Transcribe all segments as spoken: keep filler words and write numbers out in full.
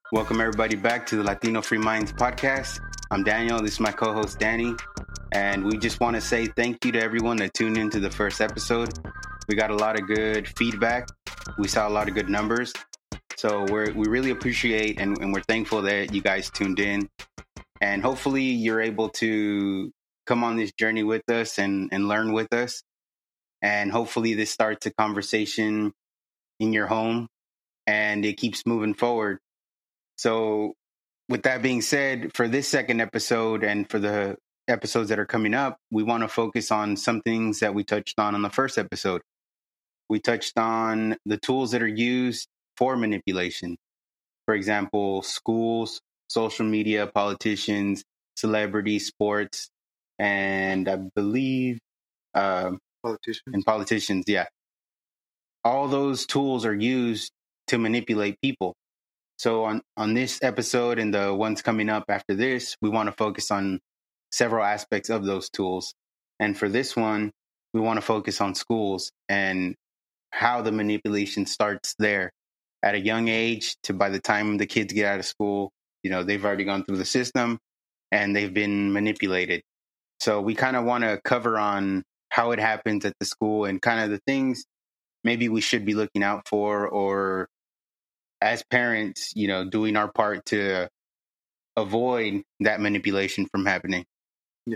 Welcome, everybody, back to the Latino Free Minds podcast. I'm Daniel. This is my co host, Danny. And we just want to say thank you to everyone that tuned into the first episode. We got a lot of good feedback. We saw a lot of good numbers. So we're, we really appreciate and, and we're thankful that you guys tuned in. And hopefully you're able to come on this journey with us and, and learn with us. And hopefully this starts a conversation in your home and it keeps moving forward. So with that being said, for this second episode and for the episodes that are coming up, we want to focus on some things that we touched on in the first episode. We touched on the tools that are used for manipulation. For example, schools, social media, politicians, celebrities, sports, and I believe uh, Politicians. and politicians, yeah. All those tools are used to manipulate people. So on, on this episode and the ones coming up after this, we want to focus on several aspects of those tools. And for this one, we want to focus on schools and how the manipulation starts there at a young age to by the time the kids get out of school, you know, they've already gone through the system and they've been manipulated. So we kind of want to cover on how it happens at the school and kind of the things maybe we should be looking out for, or as parents, you know, doing our part to avoid that manipulation from happening. Yeah.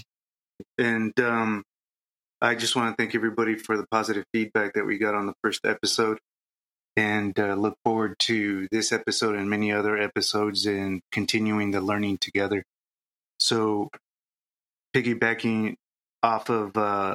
And um, I just want to thank everybody for the positive feedback that we got on the first episode, and uh, look forward to this episode and many other episodes and continuing the learning together. So piggybacking off of, uh,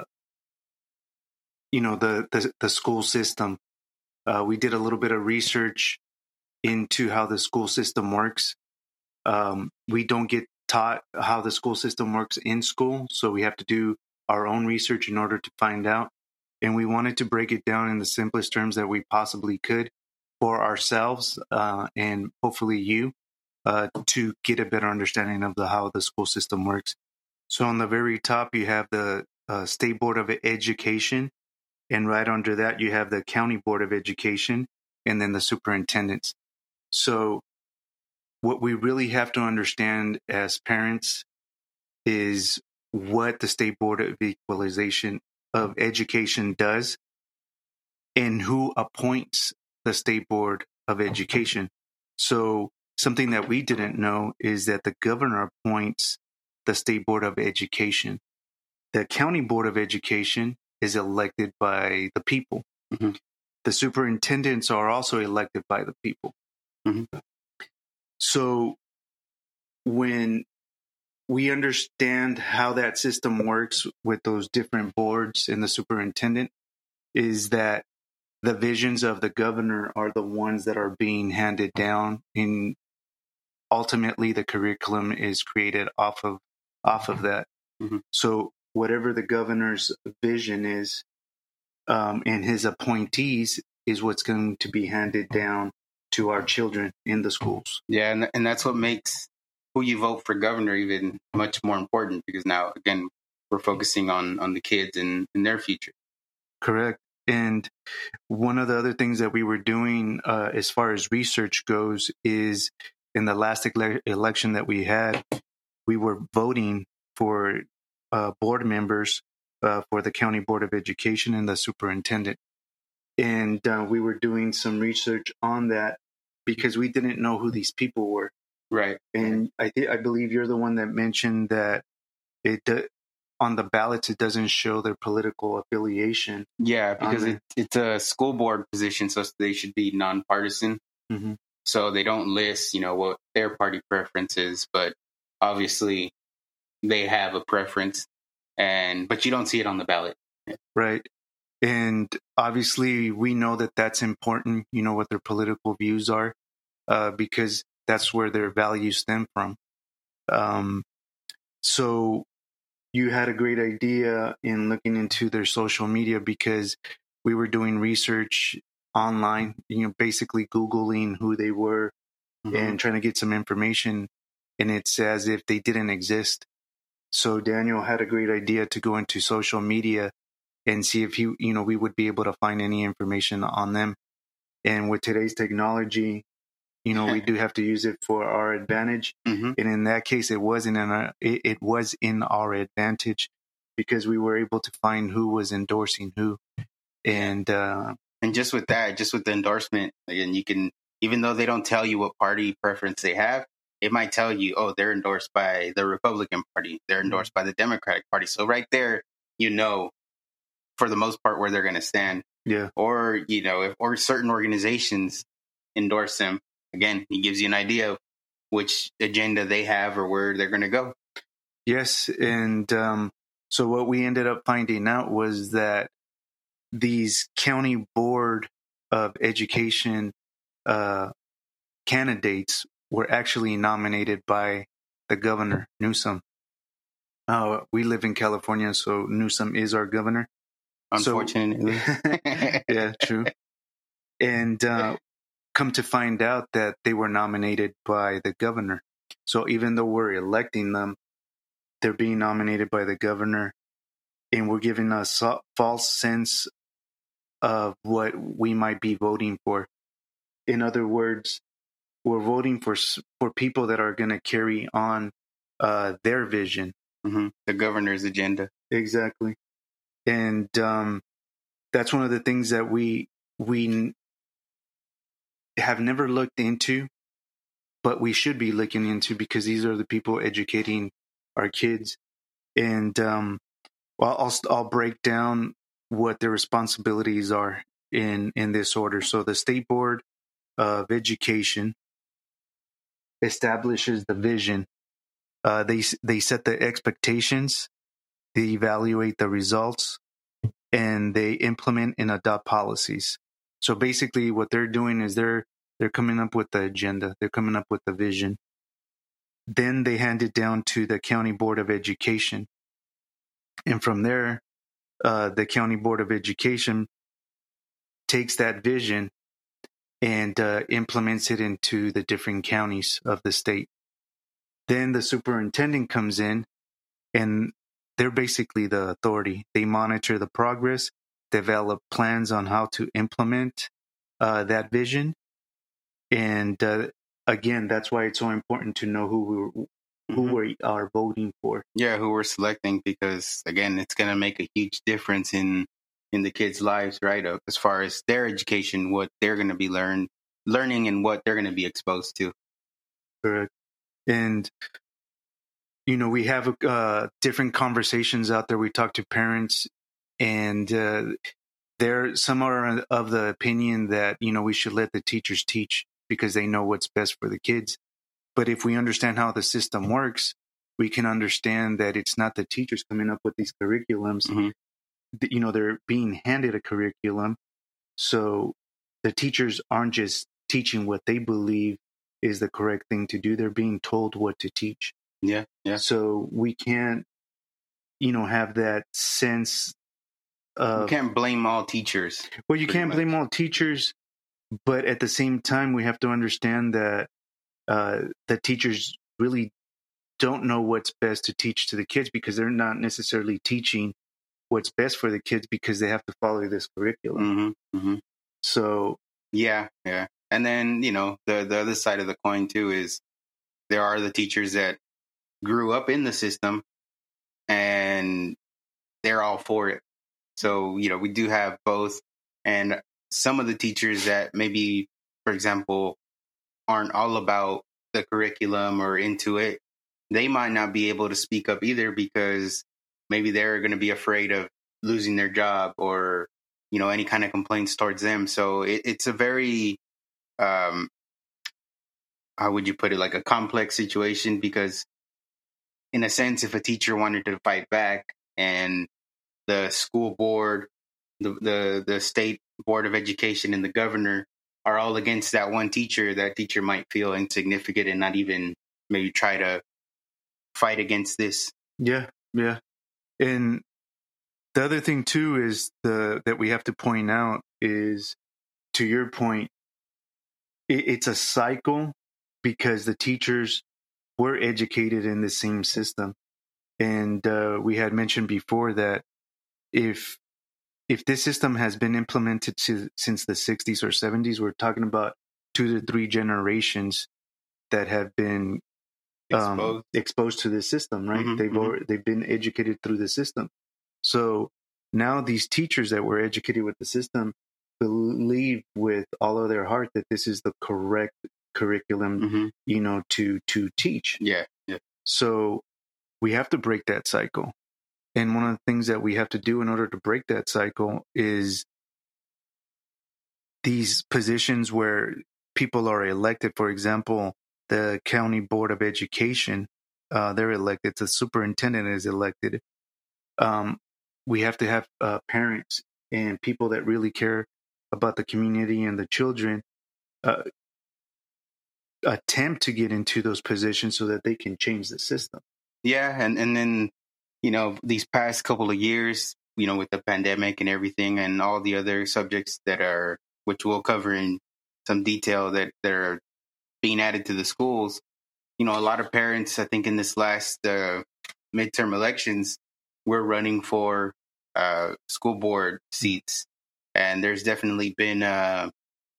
you know, the, the, the school system, uh, we did a little bit of research into how the school system works. Um, we don't get taught how the school system works in school, so we have to do our own research in order to find out. And we wanted to break it down in the simplest terms that we possibly could for ourselves uh, and hopefully you uh, to get a better understanding of the how the school system works. So on the very top, you have the uh, State Board of Education, and right under that, you have the County Board of Education, and then the superintendents. So what we really have to understand as parents is what the State Board of Equalization of Education does and who appoints the State Board of Education. So something that we didn't know is that the governor appoints the State Board of Education. The County Board of Education is elected by the people. Mm-hmm. The superintendents are also elected by the people. Mm-hmm. So when we understand how that system works with those different boards and the superintendent, is that the visions of the governor are the ones that are being handed down, and ultimately the curriculum is created off of off of that. Mm-hmm. So whatever the governor's vision is, um, and his appointees is what's going to be handed down to our children in the schools. Yeah, and and that's what makes who you vote for governor even much more important, because now, again, we're focusing on, on the kids and, and their future. Correct. And one of the other things that we were doing uh, as far as research goes is in the last ele- election that we had, we were voting for uh, board members uh, for the County Board of Education and the superintendent. And uh, we were doing some research on that because we didn't know who these people were. Right. And I th- I believe you're the one that mentioned that it do- on the ballots, it doesn't show their political affiliation. Yeah, because it, it's a school board position, so they should be nonpartisan. Mm-hmm. So they don't list, you know, what their party preference is, but obviously they have a preference, and but you don't see it on the ballot. Right. And obviously we know that that's important, you know, what their political views are, uh, because that's where their values stem from. Um, so you had a great idea in looking into their social media, because we were doing research online, you know, basically Googling who they were mm-hmm. and trying to get some information. And it's as if they didn't exist. So Daniel had a great idea to go into social media and see if he, you know, we would be able to find any information on them. And with today's technology, you know, we do have to use it for our advantage. Mm-hmm. And in that case, it wasn't in our, it, it was in our advantage because we were able to find who was endorsing who. And, uh, and just with that, just with the endorsement, again, you can, even though they don't tell you what party preference they have, it might tell you, oh, they're endorsed by the Republican Party. They're endorsed by the Democratic Party. So right there, you know, for the most part, where they're going to stand. Yeah. Or, you know, if or certain organizations endorse them, again, he gives you an idea of which agenda they have or where they're going to go. Yes. And um, so what we ended up finding out was that these county board of education uh, candidates were actually nominated by the governor, Newsom. Uh, we live in California, so Newsom is our governor. Unfortunately. So, yeah, true. And uh, come to find out that they were nominated by the governor. So even though we're electing them, they're being nominated by the governor, and we're giving a so- false sense of what we might be voting for. In other words, we're voting for for people that are going to carry on uh, their vision. Mm-hmm. The governor's agenda. Exactly. And um, that's one of the things that we we have never looked into, but we should be looking into, because these are the people educating our kids. And um, well, I'll I'll break down what their responsibilities are in in this order. So the State Board of Education establishes the vision. Uh, they they set the expectations, they evaluate the results, and they implement and adopt policies. So basically, what they're doing is they're they're coming up with the agenda. They're coming up with the vision. Then they hand it down to the County Board of Education, and from there, uh, the County Board of Education takes that vision and uh, implements it into the different counties of the state. Then the superintendent comes in, and they're basically the authority. They monitor the progress, develop plans on how to implement uh, that vision. And uh, again, that's why it's so important to know who we were, who Mm-hmm. we are voting for. Yeah, who we're selecting, because again, it's going to make a huge difference in in the kids' lives, right? Uh, as far as their education, what they're going to be learn learning, and what they're going to be exposed to. Correct. And you know, we have uh, different conversations out there. We talk to parents, and uh, there some are of the opinion that, you know, we should let the teachers teach because they know what's best for the kids. But if we understand how the system works, we can understand that it's not the teachers coming up with these curriculums. Mm-hmm. You know, they're being handed a curriculum. So the teachers aren't just teaching what they believe is the correct thing to do. They're being told what to teach. Yeah, yeah. So we can't, you know, have that sense of... You can't blame all teachers. Well, you can't much. blame all teachers, but at the same time, we have to understand that uh, the teachers really don't know what's best to teach to the kids, because they're not necessarily teaching what's best for the kids because they have to follow this curriculum. Mm-hmm, mm-hmm. So... Yeah, yeah. And then, you know, the, the other side of the coin, too, is there are the teachers that grew up in the system and they're all for it. So, you know, we do have both. And some of the teachers that maybe, for example, aren't all about the curriculum or into it, they might not be able to speak up either, because maybe they're going to be afraid of losing their job or, you know, any kind of complaints towards them. So it, it's a very, um, how would you put it, like a complex situation, because in a sense, if a teacher wanted to fight back and the school board, the, the, the state board of education, and the governor are all against that one teacher, that teacher might feel insignificant and not even maybe try to fight against this. Yeah, yeah. And the other thing too is the that we have to point out is, to your point, it, it's a cycle, because the teachers were educated in the same system. And uh, we had mentioned before that if if this system has been implemented to, since the sixties or seventies, we're talking about two to three generations that have been um, Exposed. exposed to the system, right? Mhm, they've mhm. already, they've been educated through the system. So now these teachers that were educated with the system believe with all of their heart that this is the correct curriculum, Mhm. you know, to to teach. Yeah, yeah. So we have to break that cycle. And one of the things that we have to do in order to break that cycle is these positions where people are elected. For example, the county board of education, uh, they're elected. The superintendent is elected. Um, we have to have uh, parents and people that really care about the community and the children uh, attempt to get into those positions so that they can change the system. Yeah, and, and then, you know, these past couple of years, you know, with the pandemic and everything and all the other subjects that are, which we'll cover in some detail that, that are being added to the schools, you know, a lot of parents, I think in this last uh, midterm elections, we're running for uh, school board seats. And there's definitely been uh,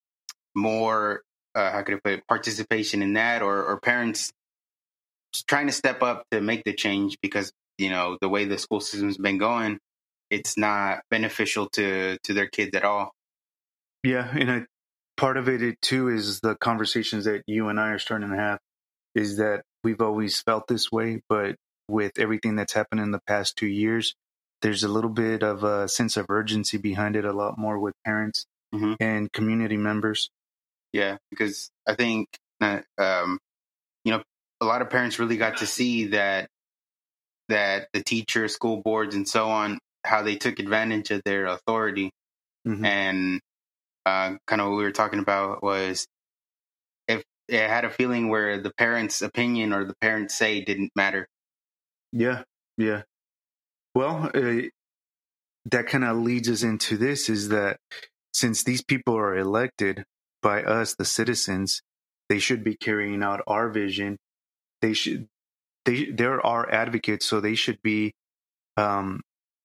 more, uh, how could I put it, participation in that, or, or parents trying to step up to make the change because, you know, the way the school system's been going, it's not beneficial to, to their kids at all. Yeah, and I, part of it, it too is the conversations that you and I are starting to have is that we've always felt this way, but with everything that's happened in the past two years, there's a little bit of a sense of urgency behind it, a lot more with parents Mm-hmm. and community members. Yeah, because I think that, um, you know, a lot of parents really got to see that that the teachers, school boards, and so on, how they took advantage of their authority. Mm-hmm. And uh, kind of what we were talking about was if it had a feeling where the parents' opinion or the parents' say didn't matter. Yeah, yeah. Well, uh, that kind of leads us into this is that since these people are elected by us, the citizens, they should be carrying out our vision. They should, they, they're our advocates, so they should be um,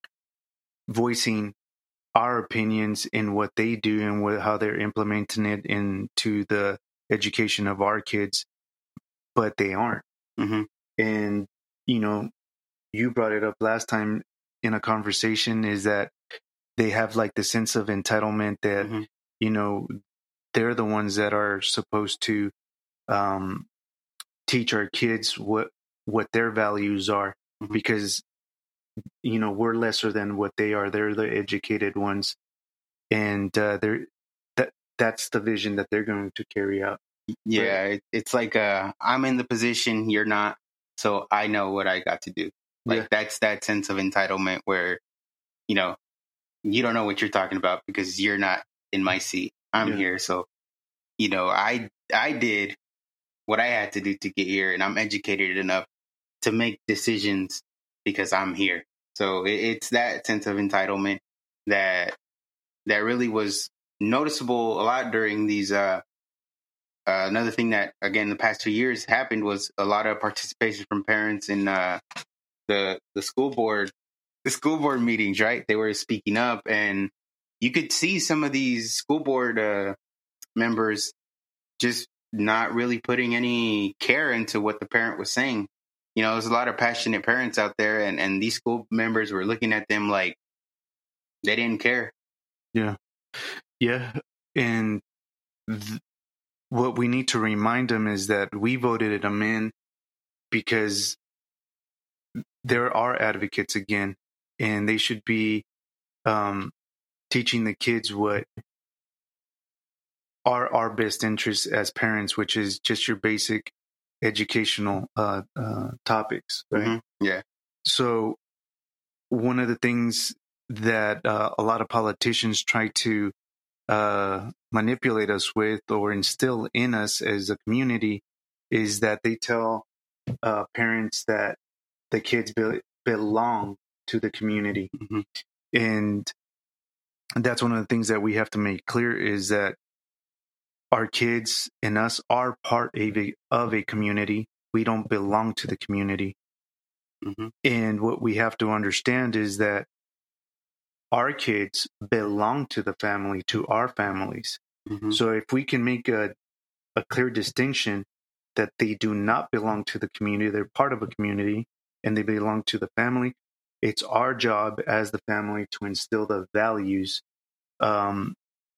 voicing our opinions in what they do and what, how they're implementing it into the education of our kids, but they aren't. Mm-hmm. And, you know, you brought it up last time in a conversation is that they have like the sense of entitlement that, Mm-hmm. you know, they're the ones that are supposed to um, teach our kids what what their values are, Mm-hmm. because, you know, we're lesser than what they are. They're the educated ones. And uh, they're, that that's the vision that they're going to carry out. Yeah, it, it's like uh, I'm in the position, you're not, so I know what I got to do. Like Yeah. that's that sense of entitlement where, you know, you don't know what you're talking about because you're not in my seat. I'm Yeah. here, so you know, I I did what I had to do to get here, and I'm educated enough to make decisions because I'm here. So it, it's that sense of entitlement that that really was noticeable a lot during these. Uh, uh, another thing that again the past two years happened was a lot of participation from parents in uh, the the school board the school board meetings. Right, they were speaking up, and you could see some of these school board uh, members just not really putting any care into what the parent was saying. You know, there's a lot of passionate parents out there, and, and these school members were looking at them like they didn't care. Yeah. Yeah. And th- what we need to remind them is that we voted them in because there are advocates again, and they should be um, teaching the kids what are our best interests as parents, which is just your basic educational uh, uh, topics, right? Mm-hmm. Yeah. So one of the things that uh, a lot of politicians try to uh, manipulate us with or instill in us as a community is that they tell uh, parents that the kids be- belong to the community. Mm-hmm. And that's one of the things that we have to make clear is that our kids and us are part of a, of a community. We don't belong to the community. Mm-hmm. And what we have to understand is that our kids belong to the family, to our families. Mm-hmm. So if we can make a a clear distinction that they do not belong to the community. They're part of a community and they belong to the family. It's our job as the family to instill the values um,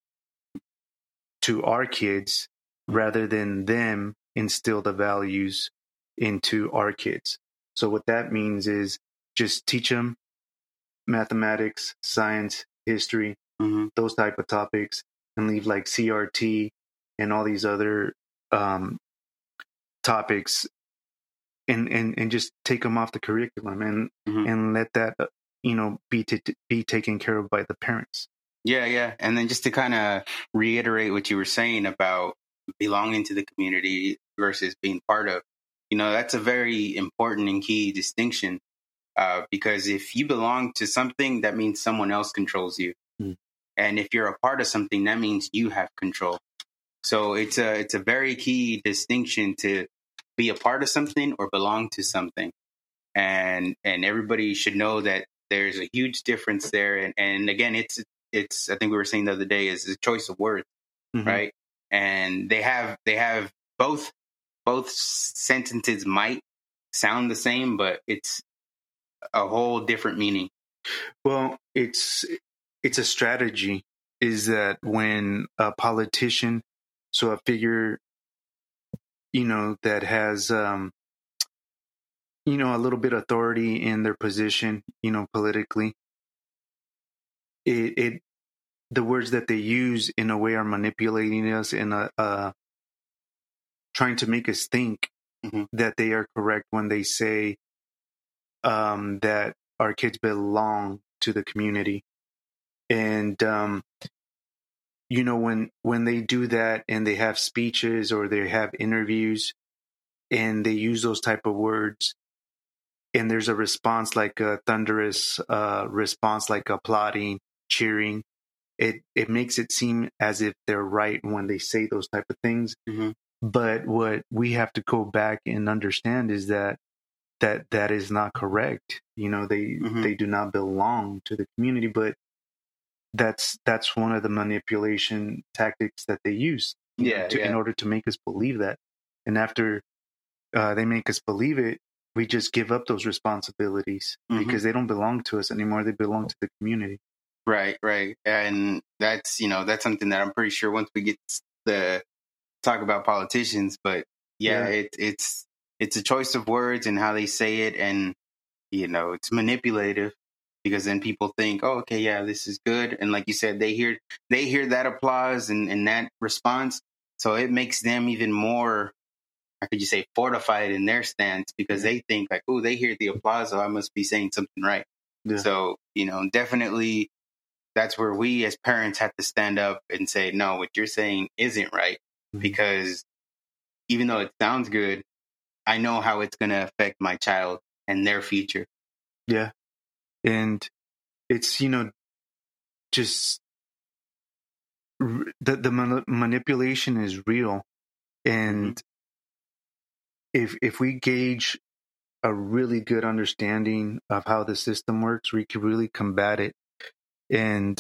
to our kids rather than them instill the values into our kids. So what that means is just teach them mathematics, science, history, Mm-hmm. those type of topics, and leave like C R T and all these other um, topics, and, and and just take them off the curriculum, and Mm-hmm. and let that uh, you know be t- be taken care of by the parents. Yeah, yeah. And then just to kind of reiterate what you were saying about belonging to the community versus being part of, you know, that's a very important and key distinction. Uh, because if you belong to something, that means someone else controls you. Mm. And if you're a part of something, that means you have control. So it's a it's a very key distinction to be a part of something or belong to something. And and everybody should know that there's a huge difference there. And, and again, it's it's I think we were saying the other day is the choice of words, Mm-hmm. right? And they have they have both both sentences might sound the same, but it's a whole different meaning. Well, it's it's a strategy. Is that when a politician, so a figure, you know, that has, um, you know, a little bit of authority in their position, you know, politically, it, it the words that they use in a way are manipulating us and uh, uh, trying to make us think Mm-hmm. that they are correct when they say um, that our kids belong to the community. And um, you know, when when they do that and they have speeches or they have interviews and they use those type of words, and there's a response like a thunderous uh, response, like applauding, cheering, it it makes it seem as if they're right when they say those type of things. Mm-hmm. But what we have to go back and understand is that that that is not correct. You know, they Mm-hmm. they do not belong to the community, but that's that's one of the manipulation tactics that they use, you know, Yeah, to, yeah. in order to make us believe that. And after uh, they make us believe it, we just give up those responsibilities Mhm. because they don't belong to us anymore. They belong to the community. Right, right. And that's, you know, that's something that I'm pretty sure once we get the talk about politicians, but yeah, Yeah. it, it's, it's a choice of words and how they say it. And, you know, it's manipulative because then people think, oh, okay, yeah, this is good. And like you said, they hear, they hear that applause and, and that response. So it makes them even more, how could you say, fortified in their stance because they think like, oh, they hear the applause. So I must be saying something right. Yeah. So, you know, definitely that's where we as parents have to stand up and say, no, what you're saying isn't right. Mhm. Because even though it sounds good, I know how it's going to affect my child and their future. Yeah. And it's, you know, just r- the, the man- manipulation is real. And if, if we gauge a really good understanding of how the system works, we can really combat it. And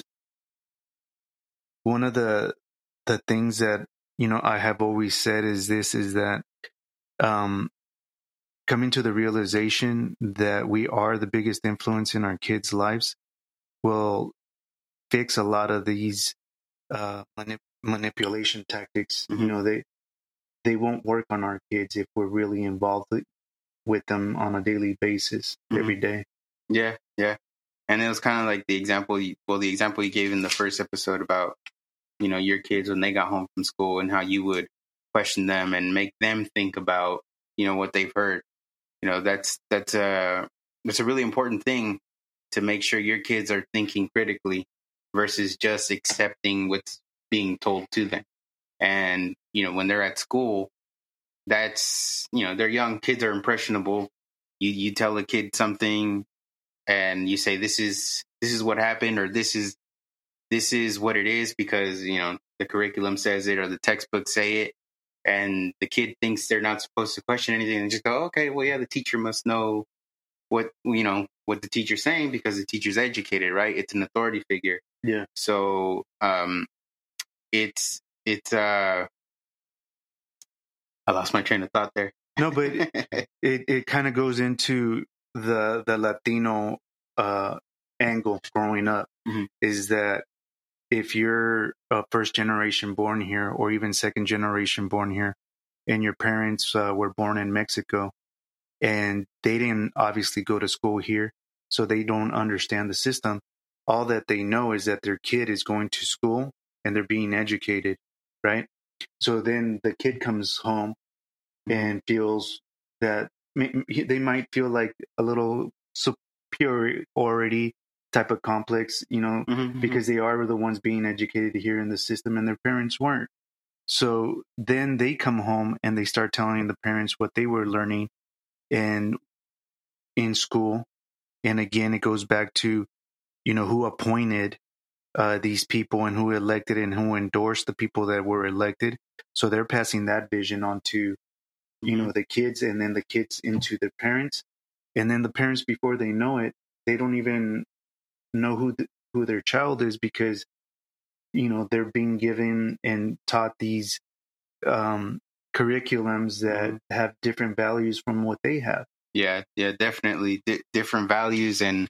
one of the, the things that, you know, I have always said is this, is that, um, coming to the realization that we are the biggest influence in our kids' lives will fix a lot of these uh, manip- manipulation tactics. Mhm. You know, they they won't work on our kids if we're really involved with them on a daily basis, Mhm. every day. Yeah, yeah. And it was kind of like the example, you, well, the example you gave in the first episode about, you know, your kids when they got home from school and how you would question them and make them think about, you know, what they've heard. You know, that's that's a that's a really important thing to make sure your kids are thinking critically versus just accepting what's being told to them. And you know, when they're at school, that's, you know, they're young. Kids are impressionable. You you tell a kid something and you say this is this is what happened or this is this is what it is because, you know, the curriculum says it or the textbooks say it, and the kid thinks they're not supposed to question anything and just go, okay, well, yeah, the teacher must know what, you know, what the teacher's saying because the teacher's educated, right? It's an authority figure. Yeah. So um, it's it's uh, I lost my train of thought there. No, but it it, it kind of goes into the the Latino uh, angle growing up. Mhm. Is that if you're a first generation born here, or even second generation born here, and your parents uh, were born in Mexico, and they didn't obviously go to school here, so they don't understand the system. All that they know is that their kid is going to school and they're being educated, right? So then the kid comes home and feels that they might feel like a little superiority type of complex, you know, Mm-hmm, because they are the ones being educated here in the system and their parents weren't. So then they come home and they start telling the parents what they were learning in in school. And again, it goes back to, you know, who appointed uh, these people and who elected and who endorsed the people that were elected. So they're passing that vision on to, you know, the kids, and then the kids into their parents. And then the parents, before they know it, they don't even know who the, who their child is, because, you know, they're being given and taught these um, curriculums that mm-hmm. have different values from what they have. Yeah, yeah, definitely D- different values, and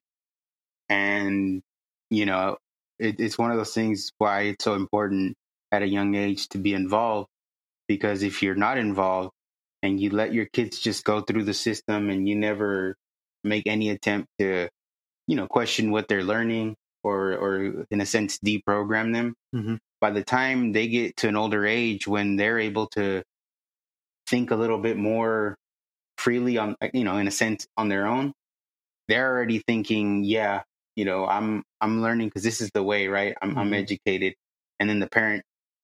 and you know, it, it's one of those things why it's so important at a young age to be involved, because if you're not involved and you let your kids just go through the system and you never make any attempt to, you know, question what they're learning, or or in a sense deprogram them, mm-hmm. by the time they get to an older age when they're able to think a little bit more freely on, you know, in a sense on their own, they're already thinking, yeah, you know, I'm I'm learning because this is the way, right? I'm mm-hmm. I'm educated. And then the parent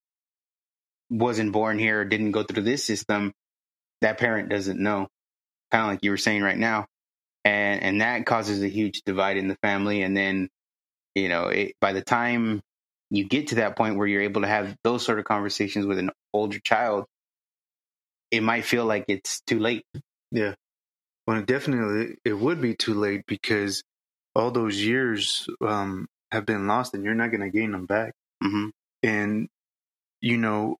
wasn't born here or didn't go through this system. That parent doesn't know, kind of like you were saying right now. And and that causes a huge divide in the family. And then, you know, it, by the time you get to that point where you're able to have those sort of conversations with an older child, it might feel like it's too late. Yeah. Well, definitely it would be too late, because all those years um, have been lost and you're not going to gain them back. Mm-hmm. And, you know,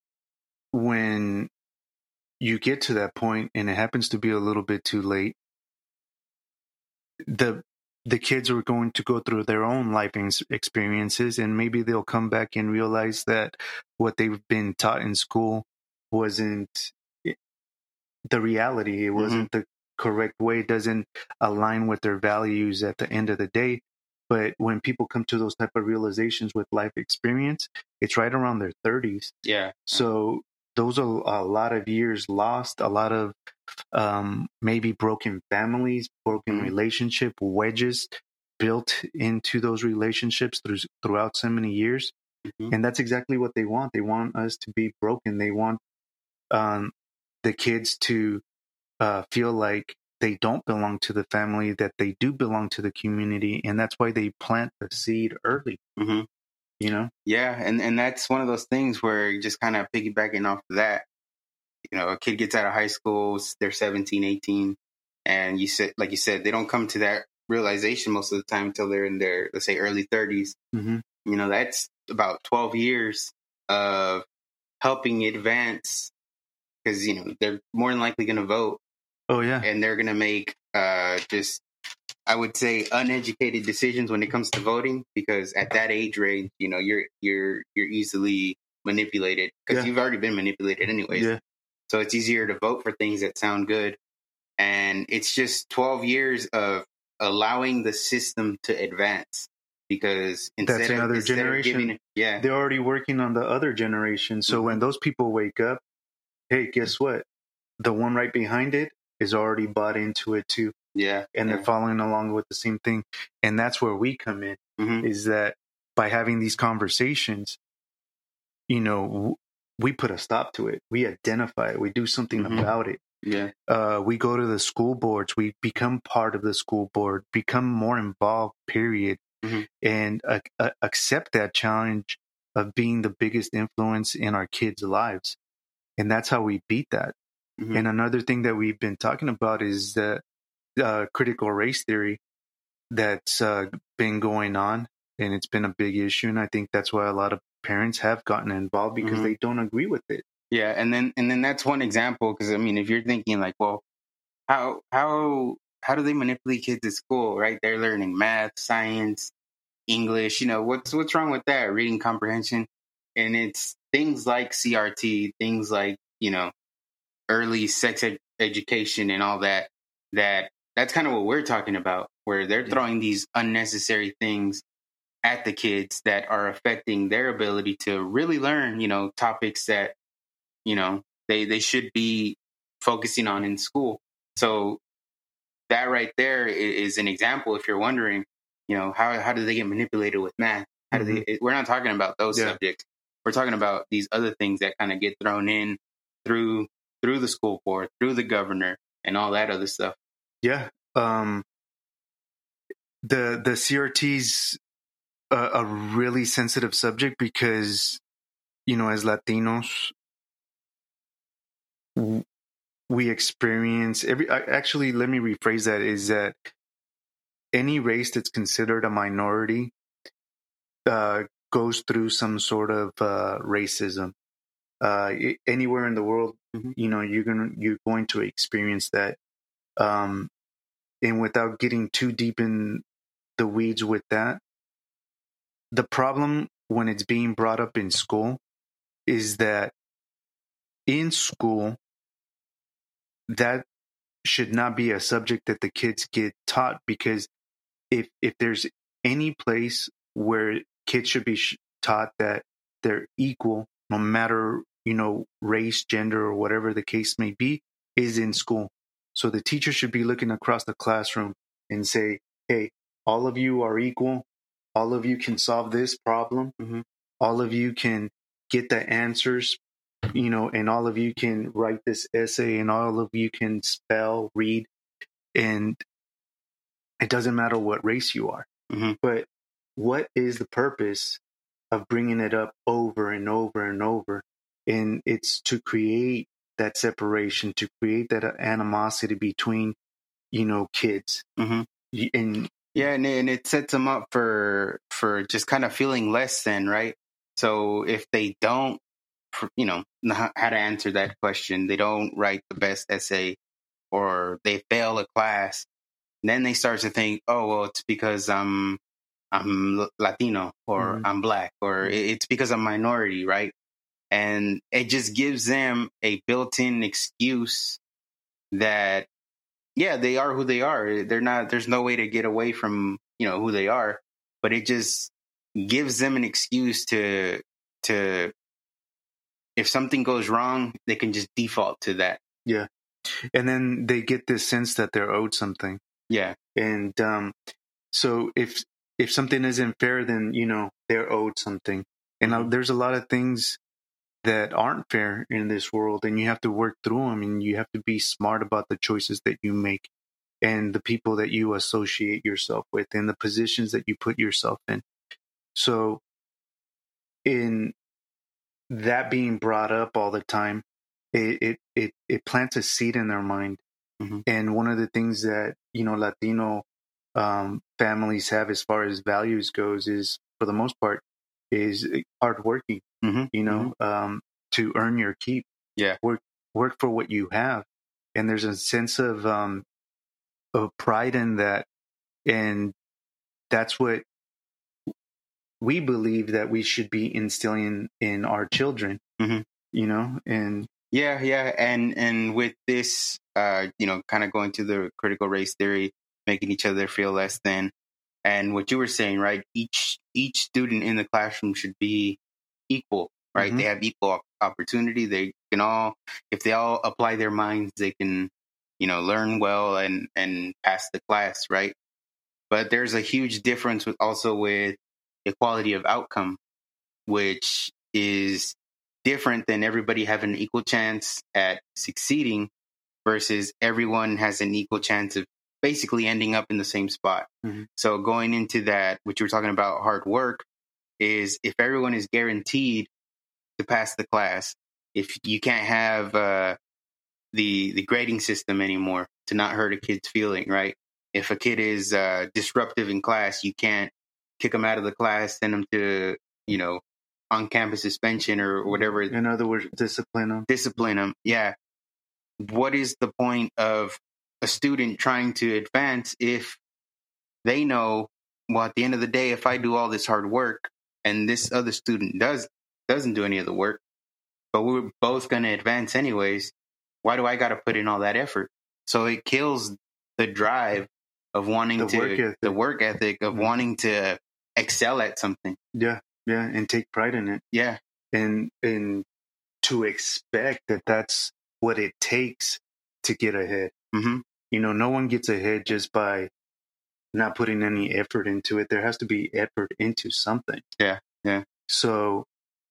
when you get to that point and it happens to be a little bit too late, the the kids are going to go through their own life experiences, and maybe they'll come back and realize that what they've been taught in school wasn't the reality. It wasn't mm-hmm. the correct way. It doesn't align with their values at the end of the day. But when people come to those type of realizations with life experience, it's right around their thirties. Yeah. So those are a lot of years lost, a lot of um, maybe broken families, broken mm-hmm. relationship wedges built into those relationships through, throughout so many years. Mm-hmm. And that's exactly what they want. They want us to be broken. They want um, the kids to uh, feel like they don't belong to the family, that they do belong to the community. And that's why they plant the seed early, mm-hmm. you know? Yeah. And, and that's one of those things where just kind of piggybacking off of that, you know, a kid gets out of high school, they're seventeen, eighteen, and you said, like you said, they don't come to that realization most of the time until they're in their, let's say, early thirties. Mm-hmm. You know, that's about twelve years of helping advance, because, you know, they're more than likely going to vote. Oh, yeah. And they're going to make uh, just, I would say, uneducated decisions when it comes to voting, because at that age range, you know, you're you're you're easily manipulated, because yeah. you've already been manipulated anyways. Yeah. So it's easier to vote for things that sound good. And it's just twelve years of allowing the system to advance, because instead That's another of, instead generation. Of giving, yeah. They're already working on the other generation. So mm-hmm. when those people wake up, hey, guess what? The one right behind it is already bought into it too. Yeah. And yeah. they're following along with the same thing. And that's where we come in, mm-hmm. is that by having these conversations, you know, we put a stop to it. We identify it. We do something mm-hmm. about it. Yeah. Uh, we go to the school boards. We become part of the school board, become more involved, period. Mm-hmm. And uh, uh, accept that challenge of being the biggest influence in our kids' lives. And that's how we beat that. Mm-hmm. And another thing that we've been talking about is the uh, critical race theory that's uh, been going on, and it's been a big issue. And I think that's why a lot of parents have gotten involved, because mm-hmm. they don't agree with it. Yeah, and then and then that's one example, because I mean, if you're thinking like, well, how how how do they manipulate kids at school, right? They're learning math, science, English. You know, what's what's wrong with that? Reading comprehension, and it's things like C R T, things like, you know, early sex ed- education and all that. That that's kind of what we're talking about, where they're Yeah. throwing these unnecessary things at the kids that are affecting their ability to really learn, you know, topics that, you know, they they should be focusing on in school. So that right there i- is an example. If you're wondering, you know, how how do they get manipulated with math? How do Mhm. they? We're not talking about those Yeah. subjects. We're talking about these other things that kind of get thrown in through through the school board, through the governor, and all that other stuff. Yeah. Um, the the C R T's a, a really sensitive subject because, you know, as Latinos, w- we experience every. I- Actually, let me rephrase that: is that any race that's considered a minority uh, goes through some sort of uh, racism. Uh, i- anywhere in the world, Mhm. you know, you're gonna you're going to experience that. Um, and without getting too deep in the weeds with that, the problem when it's being brought up in school is that in school, that should not be a subject that the kids get taught, because if if there's any place where kids should be sh- taught that they're equal, no matter, you know, race, gender, or whatever the case may be, is in school. So the teacher should be looking across the classroom and say, hey, all of you are equal, all of you can solve this problem, Mhm. all of you can get the answers, you know, and all of you can write this essay, and all of you can spell, read, and it doesn't matter what race you are. Mhm. But what is the purpose of bringing it up over and over and over? And it's to create that separation, to create that animosity between, you know, kids. Mhm. Y- And Yeah, and, and it sets them up for for just kind of feeling less than, right? So if they don't, pr- you know, know how how to answer that question, they don't write the best essay, or they fail a class, then they start to think, oh, well, it's because I'm I'm L- Latino, or Mhm. I'm black, or Mhm. it- it's because I'm minority, right? And it just gives them a built-in excuse that, yeah, they are who they are. They're not. There's no way to get away from, you know, who they are. But it just gives them an excuse to to if something goes wrong, they can just default to that. Yeah. And then they get this sense that they're owed something. Yeah. And um, so if if something isn't fair, then, you know, they're owed something. And uh, Mhm. there's a lot of things that aren't fair in this world, and you have to work through them, and you have to be smart about the choices that you make and the people that you associate yourself with and the positions that you put yourself in. So in that being brought up all the time, it it it, it plants a seed in their mind. Mhm. And one of the things that, you know, Latino um, families have as far as values goes is, for the most part, is hardworking. Mhm. You Mhm. know, um, to earn your keep. Yeah. Work work for what you have, and there's a sense of um, of pride in that, and that's what we believe that we should be instilling in our children. Mhm. You know, and Yeah, yeah, and and with this, uh, you know, kind of going to the critical race theory, making each other feel less than, and what you were saying, right? Each each student in the classroom should be equal, right? mhm, They have equal op- opportunity. They can all, if they all apply their minds, they can, you know, learn well and and pass the class, right? But there's a huge difference with also with equality of outcome, which is different than everybody having an equal chance at succeeding versus everyone has an equal chance of basically ending up in the same spot. mhm, So going into that, what you were talking about, hard work, is if everyone is guaranteed to pass the class, if you can't have uh, the the grading system anymore to not hurt a kid's feeling, right? If a kid is uh, disruptive in class, you can't kick them out of the class, send them to, you know, on-campus suspension or whatever. In other words, discipline them. Discipline them, yeah. What is the point of a student trying to advance if they know, well, at the end of the day, if I do all this hard work and this other student does, doesn't do any of the work, but we're both going to advance anyways, why do I got to put in all that effort? So it kills the drive of wanting The to, work ethic. the work ethic of Mhm. wanting to excel at something. Yeah, yeah, and take pride in it. Yeah. And and to expect that that's what it takes to get ahead. Mm-hmm. You know, no one gets ahead just by not putting any effort into it. There has to be effort into something. Yeah, yeah. So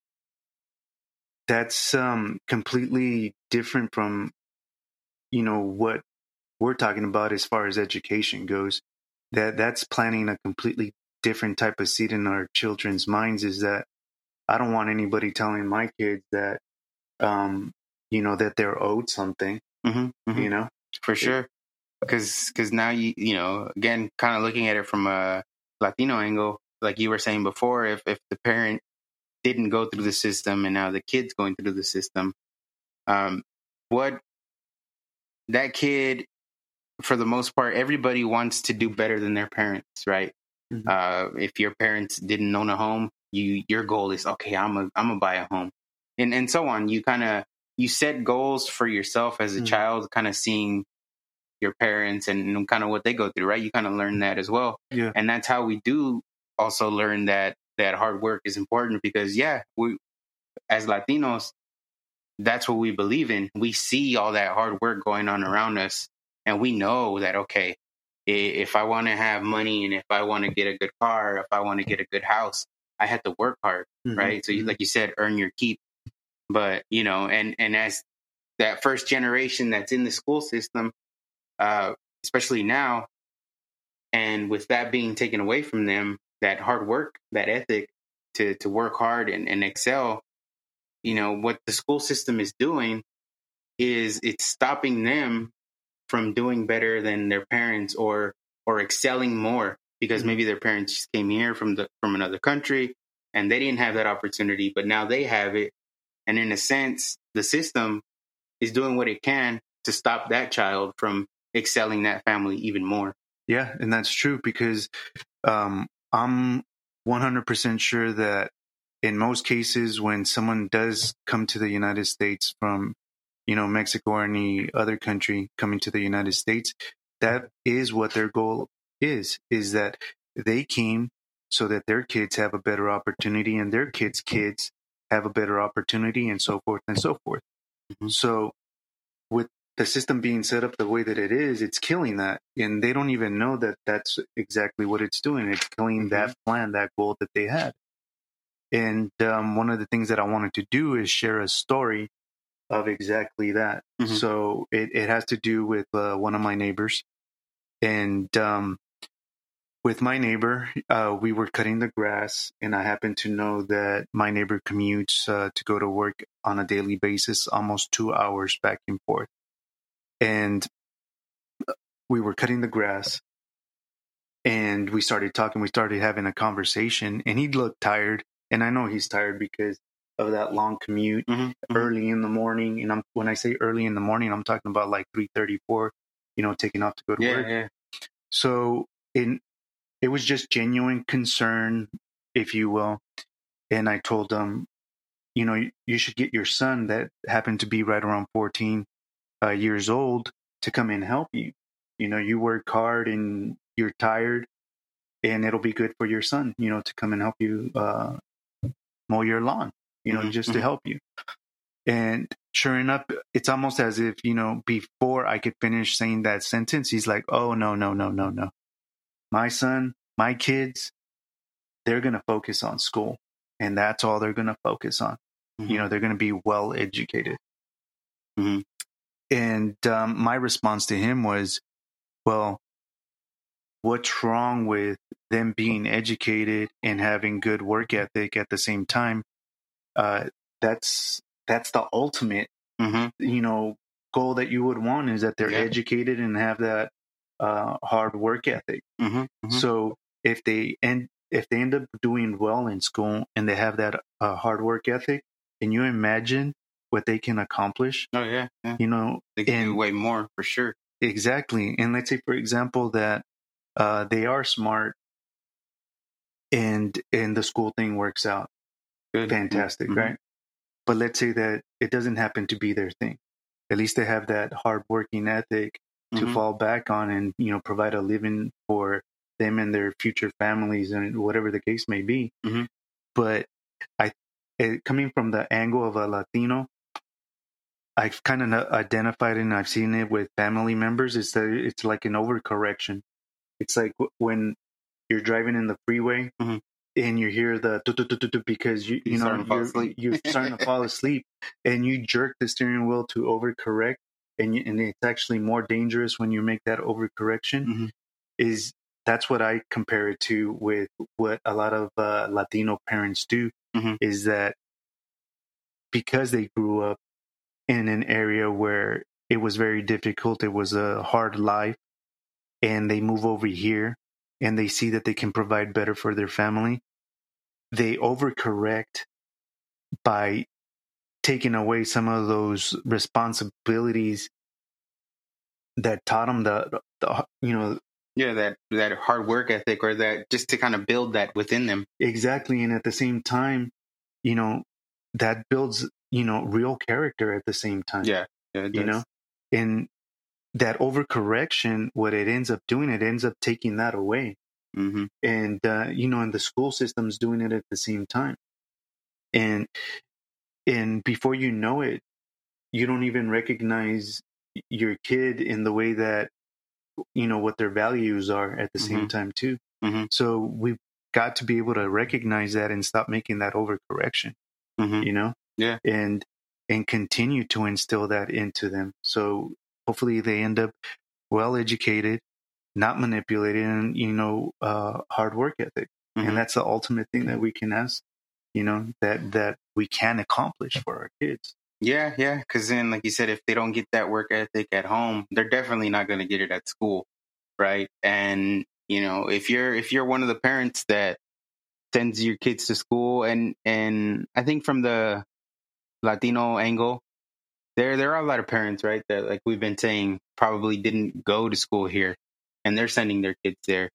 that's um, completely different from, you know, what we're talking about as far as education goes. That that's planting a completely different type of seed in our children's minds. Is that I don't want anybody telling my kids that, um, you know, that they're owed something. Mm-hmm. Mm-hmm. You know, For sure. Because because now, you you know, again, kind of looking at it from a Latino angle, like you were saying before, if, if the parent didn't go through the system and now the kid's going through the system, um, what that kid, for the most part, everybody wants to do better than their parents, right? Mhm. Uh, if your parents didn't own a home, you your goal is, okay, I'm a, I'm gonna buy a home, and and so on. You kind of you set goals for yourself as a Mhm. child, kind of seeing your parents and, and kind of what they go through, right? You kind of learn that as well. Yeah. And that's how we do also learn that that hard work is important, because yeah, we as Latinos, that's what we believe in. We see all that hard work going on around us, and we know that, okay, i- if I want to have money and if I want to get a good car, if I want to get a good house, I have to work hard, Mhm. right? So you, like you said, earn your keep. But, you know, and, and as that first generation that's in the school system, uh, especially now, and with that being taken away from them, that hard work, that ethic to, to work hard and, and excel, you know, what the school system is doing is it's stopping them from doing better than their parents, or or excelling more, because maybe their parents just came here from the from another country and they didn't have that opportunity, but now they have it. And in a sense, the system is doing what it can to stop that child from excelling that family even more. Yeah, and that's true, because um, I'm one hundred percent sure that in most cases, when someone does come to the United States from, you know, Mexico or any other country coming to the United States, that is what their goal is, is that they came so that their kids have a better opportunity and their kids' kids have a better opportunity, and so forth and so forth. Mhm. So with the system being set up the way that it is, it's killing that. And they don't even know that that's exactly what it's doing. It's killing Mhm. that plan, that goal that they had. And um, one of the things that I wanted to do is share a story of exactly that. Mhm. So it, it has to do with uh, one of my neighbors. And um, with my neighbor, uh, we were cutting the grass, and I happen to know that my neighbor commutes uh, to go to work on a daily basis, almost two hours back and forth. And we were cutting the grass, and we started talking. We started having a conversation, and he looked tired. And I know he's tired because of that long commute Mhm. Mhm. early in the morning. And I'm, when I say early in the morning, I'm talking about like three thirty-four, you know, taking off to go to Yeah, work. yeah. So it, it was just genuine concern, if you will. And I told him, you know, you, you should get your son, that happened to be right around fourteen uh, years old, to come and help you. You know, you work hard and you're tired, and it'll be good for your son, you know, to come and help you uh, mow your lawn, you know, Mhm. just to Mhm. help you. And sure enough, it's almost as if, you know, before I could finish saying that sentence, he's like, oh, no, no, no, no, no. My son, my kids, they're going to focus on school. And that's all they're going to focus on. Mhm. You know, they're going to be well educated. Mhm. And um, my response to him was, well, what's wrong with them being educated and having good work ethic at the same time? Uh, that's that's the ultimate, Mhm. you know, goal that you would want, is that they're Yeah. educated and have that uh, hard work ethic. Mhm. Mhm. So if they end if they end up doing well in school and they have that uh, hard work ethic, can you imagine what they can accomplish? Oh yeah, yeah. You know, they can do and way more for sure. exactly. And let's say, for example, that uh, they are smart, and and the school thing works out. Good. Fantastic, Mm-hmm. right? But let's say that it doesn't happen to be their thing. At least they have that hard working ethic to Mm-hmm. fall back on, and you know, provide a living for them and their future families, and whatever the case may be. Mm-hmm. But I, it, coming from the angle of a Latino, I've kind of identified it and I've seen it with family members. Is that it's like an overcorrection. It's like when you're driving in the freeway, mm-hmm. and you hear the tu- tu- tu- tu- tu because you you You're know starting you're, you're starting to fall asleep, and you jerk the steering wheel to overcorrect, and you, and it's actually more dangerous when you make that overcorrection. Mm-hmm. Is that's what I compare it to with what a lot of uh, Latino parents do. Mm-hmm. Is that because they grew up in an area where it was very difficult, it was a hard life, and they move over here and they see that they can provide better for their family, they overcorrect by taking away some of those responsibilities that taught them the, the you know yeah that that hard work ethic, or that just to kind of build that within them. Exactly. And at the same time, you know, that builds, you know, real character at the same time. Yeah, yeah it you does. know, and that overcorrection, what it ends up doing, it ends up taking that away. Mm-hmm. And uh, you know, and the school system's doing it at the same time. And and before you know it, you don't even recognize your kid in the way that, you know, what their values are at the mm-hmm. same time too. Mm-hmm. So we've got to be able to recognize that and stop making that overcorrection. Mm-hmm. You know, yeah, and and continue to instill that into them. So hopefully they end up well educated, not manipulated, and you know, uh, hard work ethic. mm-hmm. And that's the ultimate thing that we can ask, you know, that that we can accomplish for our kids. Yeah, yeah. Because then, like you said, if they don't get that work ethic at home, they're definitely not going to get it at school, right? And you know, if you're if you're one of the parents that sends your kids to school, and and I think from the Latino angle, there there are a lot of parents, right, that, like we've been saying, probably didn't go to school here, and they're sending their kids there.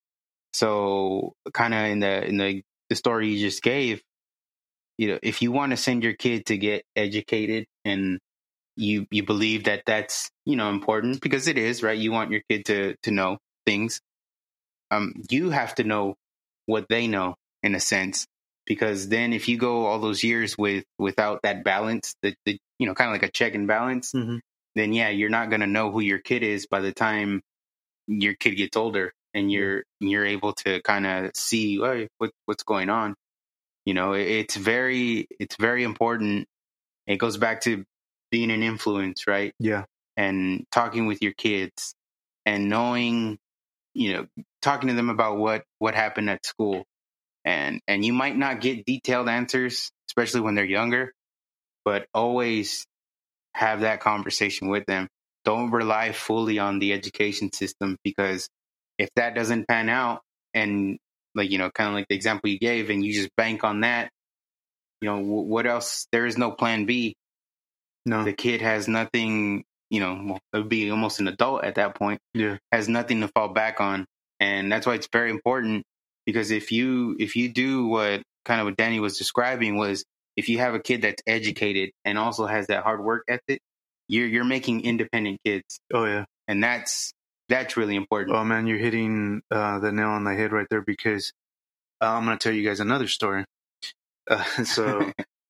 So, kind of in the in the the story you just gave, you know, if you want to send your kid to get educated, and you you believe that that's, you know, important, because it is, right? You want your kid to to know things. Um, you have to know what they know, in a sense, because then if you go all those years with without that balance, the, the you know, kind of like a check and balance, mm-hmm. then yeah, you're not going to know who your kid is by the time your kid gets older, and you're yeah. you're able to kind of see, hey, what what's going on. You know, it, it's very it's very important. It goes back to being an influence, right? Yeah. And talking with your kids and knowing, you know, talking to them about what, what happened at school. And, and you might not get detailed answers, especially when they're younger, but always have that conversation with them. Don't rely fully on the education system, because if that doesn't pan out, and like, you know, kind of like the example you gave, and you just bank on that, you know, w- what else? There is no plan B. No. The kid has nothing, you know, it would be almost an adult at that point. Yeah. Has nothing to fall back on. And that's why it's very important, because if you if you do what kind of what Danny was describing, was if you have a kid that's educated and also has that hard work ethic, you're you're making independent kids. Oh yeah. And that's that's really important. Oh man, you're hitting uh, the nail on the head right there, because uh, I'm going to tell you guys another story. Uh, so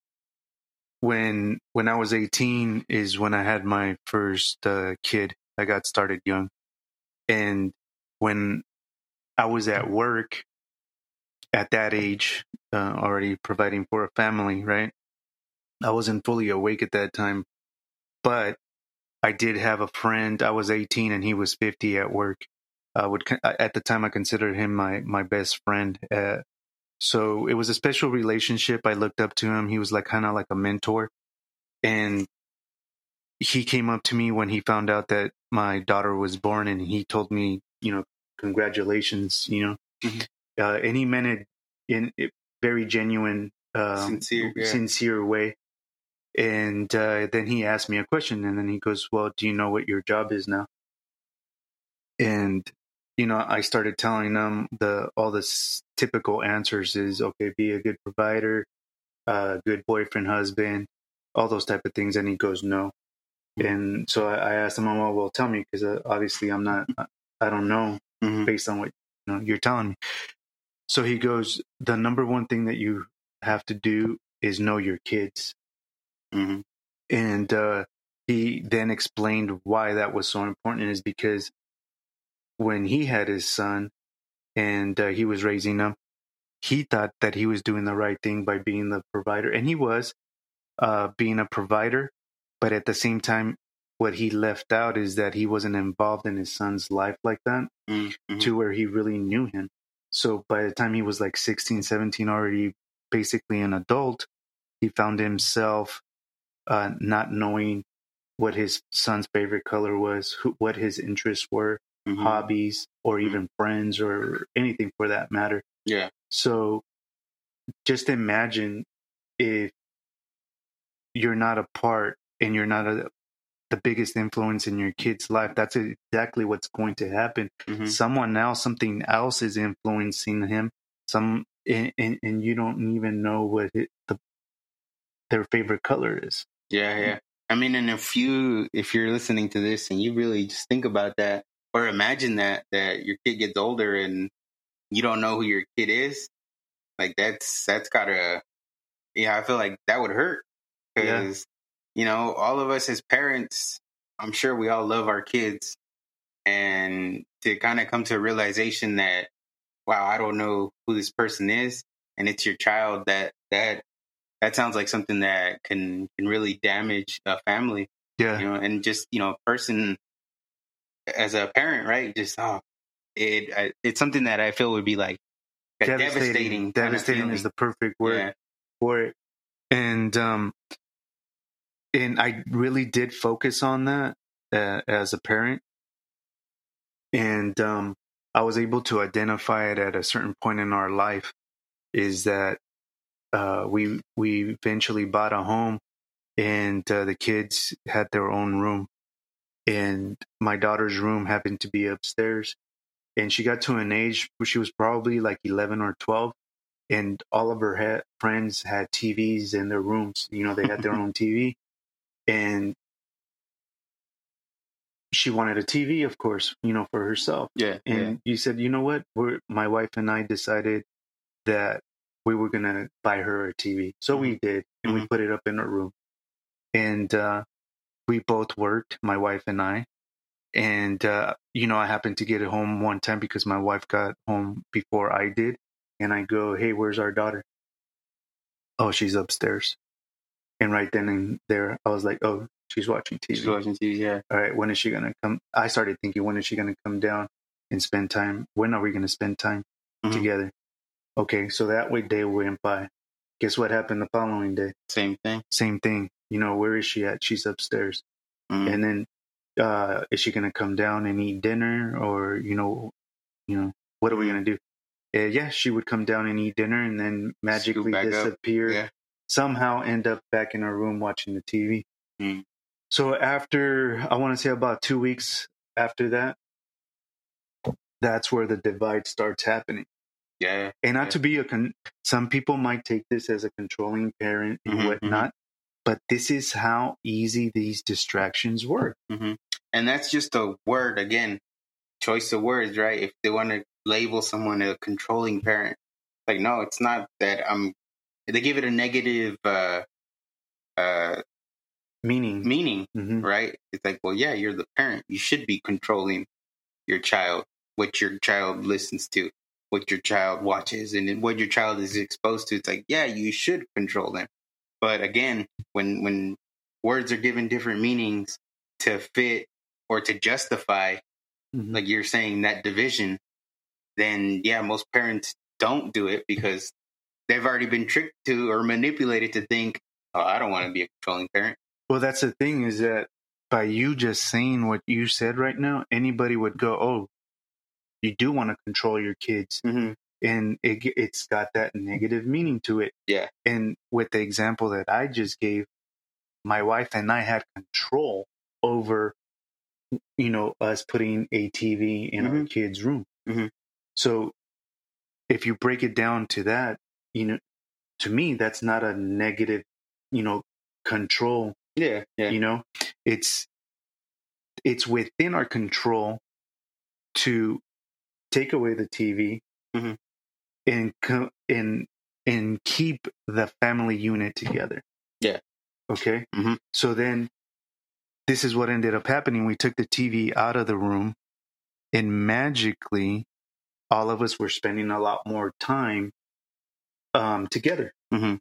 when when I was eighteen is when I had my first uh, kid. I got started young, and when I was at work at that age, uh, already providing for a family, right? I wasn't fully awake at that time, but I did have a friend. I was eighteen and he was fifty at work. I would at the time I considered him my my best friend. Uh, so it was a special relationship. I looked up to him. He was like kind of like a mentor, and he came up to me when he found out that my daughter was born, and he told me, you know, congratulations, you know, mm-hmm. uh, and he meant it in a very genuine, um, sincere, yeah. sincere way. And uh, then he asked me a question, and then he goes, well, do you know what your job is now? And, you know, I started telling him the all the s- typical answers is, okay, be a good provider, uh, good boyfriend, husband, all those type of things. And he goes, no. Mm-hmm. And so I, I asked him, well, well, tell me, because uh, obviously I'm not, I don't know mm-hmm. based on what you know, you're telling me. So he goes, the number one thing that you have to do is know your kids. Mm-hmm. And uh, he then explained why that was so important is because when he had his son and uh, he was raising him, he thought that he was doing the right thing by being the provider. And he was uh, being a provider. But at the same time, what he left out is that he wasn't involved in his son's life like that mm-hmm. to where he really knew him. So by the time he was like sixteen, seventeen, already basically an adult, he found himself uh, not knowing what his son's favorite color was, who, what his interests were, mm-hmm. hobbies, or even mm-hmm. friends or anything for that matter. Yeah. So just imagine if you're not a part and you're not a, the biggest influence in your kid's life, that's exactly what's going to happen. Mm-hmm. Someone else, something else is influencing him. Some and, and, and you don't even know what it, the, their favorite color is. Yeah, yeah. I mean, and if you if you're listening to this and you really just think about that or imagine that that your kid gets older and you don't know who your kid is, like that's that's gotta yeah. I feel like that would hurt because yeah. you know all of us as parents, I'm sure we all love our kids, and to kind of come to a realization that wow, I don't know who this person is, and it's your child. That that that sounds like something that can can really damage a family. Yeah, you know, and just you know, a person as a parent, right? Just oh, it I, it's something that I feel would be like a devastating. Devastating, devastating is the perfect word yeah. for it. And um, and I really did focus on that uh, as a parent, and um, I was able to identify it at a certain point in our life. Is that uh, we we eventually bought a home, and uh, the kids had their own room, and my daughter's room happened to be upstairs, and she got to an age where she was probably like eleven or twelve, and all of her ha- friends had T Vs in their rooms. You know, they had their own T V, and she wanted a T V, of course, you know, for herself. Yeah. And yeah. you said, you know what? We're, my wife and I decided that we were going to buy her a T V. So mm-hmm. we did, and mm-hmm. we put it up in her room. And uh, we both worked, my wife and I. And, uh, you know, I happened to get it home one time because my wife got home before I did. And I go, hey, where's our daughter? Oh, she's upstairs. And right then and there, I was like, oh, she's watching T V. She's watching T V, yeah. All right, when is she going to come? I started thinking, when is she going to come down and spend time? When are we going to spend time mm-hmm. together? Okay, so that way day went by. Guess what happened the following day? Same thing. Same thing. You know, where is she at? She's upstairs. Mm-hmm. And then, uh, is she going to come down and eat dinner? Or, you know, you know, what are we going to do? Uh, yeah, she would come down and eat dinner and then magically disappear. Yeah. Somehow end up back in her room watching the T V. Mm-hmm. So after, I want to say about two weeks after that, that's where the divide starts happening. Yeah. And not yeah. to be a, con- some people might take this as a controlling parent and mm-hmm, whatnot, mm-hmm. but this is how easy these distractions work. Mm-hmm. And that's just a word, again, choice of words, right? If they want to label someone a controlling parent, like, no, it's not that I'm, they give it a negative, uh, uh, meaning, meaning, mm-hmm. right? It's like, well, yeah, you're the parent. You should be controlling your child, what your child listens to, what your child watches, and what your child is exposed to. It's like, yeah, you should control them. But again, when when words are given different meanings to fit or to justify, mm-hmm. like you're saying, that division, then yeah, most parents don't do it because they've already been tricked to or manipulated to think, oh, I don't want to be a controlling parent. Well, that's the thing, is that by you just saying what you said right now, anybody would go, oh, you do want to control your kids. Mm-hmm. and it, it's got that negative meaning to it. Yeah. And with the example that I just gave, my wife and I had control over, you know, us putting a T V in Mhm. our kids' room. Mhm. So if you break it down to that, you know, to me, that's not a negative, you know, control. Yeah. Yeah. You know, it's it's within our control to take away the T V Mhm. and co- and and keep the family unit together. Yeah. Okay. Mhm. So then, this is what ended up happening. We took the T V out of the room, and magically, all of us were spending a lot more time um, together. Mhm.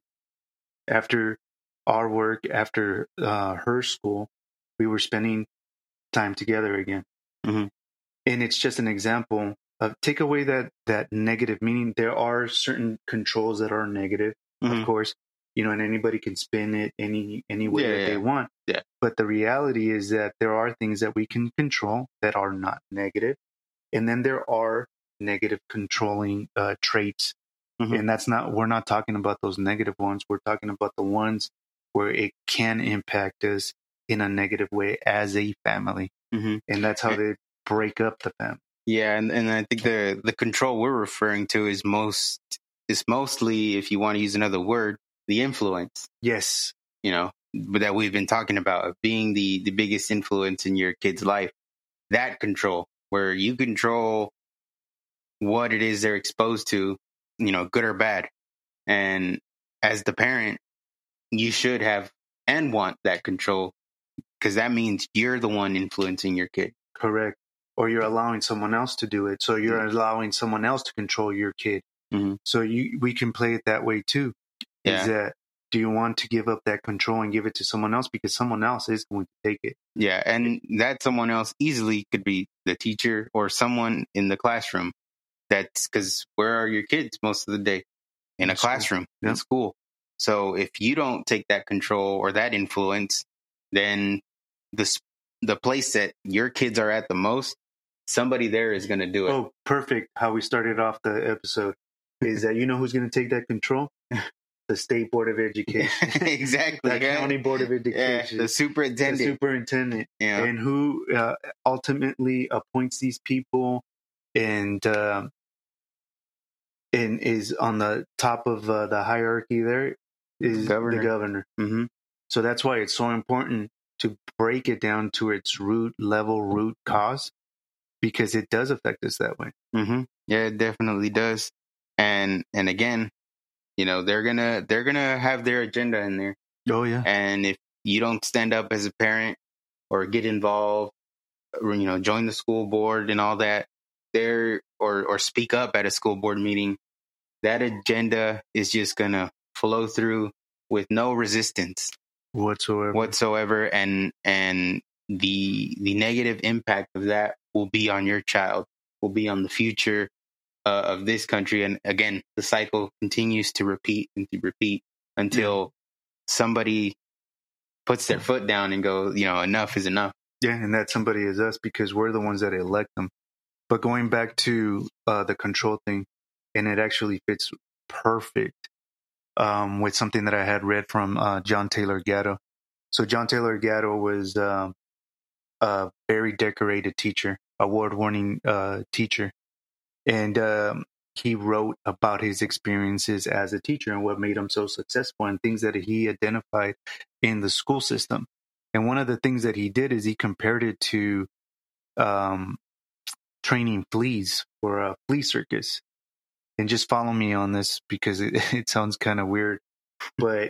After our work, after uh, her school, we were spending time together again. Mhm. And it's just an example of take away that that negative meaning. There are certain controls that are negative, Mhm. of course, you know, and anybody can spin it any any way Yeah, that yeah. they want. Yeah. But the reality is that there are things that we can control that are not negative, and then there are negative controlling uh, traits. Mhm. And that's not, we're not talking about those negative ones. We're talking about the ones where it can impact us in a negative way as a family. Mhm. And that's how they break up the family. Yeah, and, and I think the the control we're referring to is most is mostly, if you want to use another word, the influence. Yes. You know, that we've been talking about, of being the the biggest influence in your kid's life. That control, where you control what it is they're exposed to, you know, good or bad. And as the parent, you should have and want that control, because that means you're the one influencing your kid. Correct. Or you're allowing someone else to do it. So you're Mhm. allowing someone else to control your kid. Mhm. So you we can play it that way too. Is Yeah. that, do you want to give up that control and give it to someone else, because someone else is going to take it? Yeah, and that someone else easily could be the teacher or someone in the classroom. That's because where are your kids most of the day? In a In school. classroom, Yeah. in school. So if you don't take that control or that influence, then the s- the place that your kids are at the most, somebody there is going to do it. Oh, perfect. How we started off the episode is that, you know who's going to take that control? The State Board of Education. Exactly. The yeah. County Board of Yeah, Education. the The superintendent. superintendent. Yeah. And who uh, ultimately appoints these people and um, and is on the top of uh, the hierarchy there is Governor. the governor. hmm So that's why it's so important to break it down to its root level, root cause, because it does affect us that way. hmm Yeah, it definitely does. And and again, you know, they're gonna they're gonna have their agenda in there. Oh, yeah. And if you don't stand up as a parent or get involved, or, you know, join the school board and all that, there or or speak up at a school board meeting, that agenda is just gonna flow through with no resistance Whatsoever. whatsoever, and and the the negative impact of that will be on your child, will be on the future uh, of this country. And again, the cycle continues to repeat and to repeat until somebody puts their foot down and go, you know, enough is enough. Yeah, and that somebody is us, because we're the ones that elect them. But going back to uh, the control thing, and it actually fits perfect um, with something that I had read from uh, John Taylor Gatto. So John Taylor Gatto was um, a very decorated teacher, award-winning uh, teacher, and um, he wrote about his experiences as a teacher and what made him so successful and things that he identified in the school system. And one of the things that he did is he compared it to um, training fleas for a flea circus. And just follow me on this because it, it sounds kind of weird. But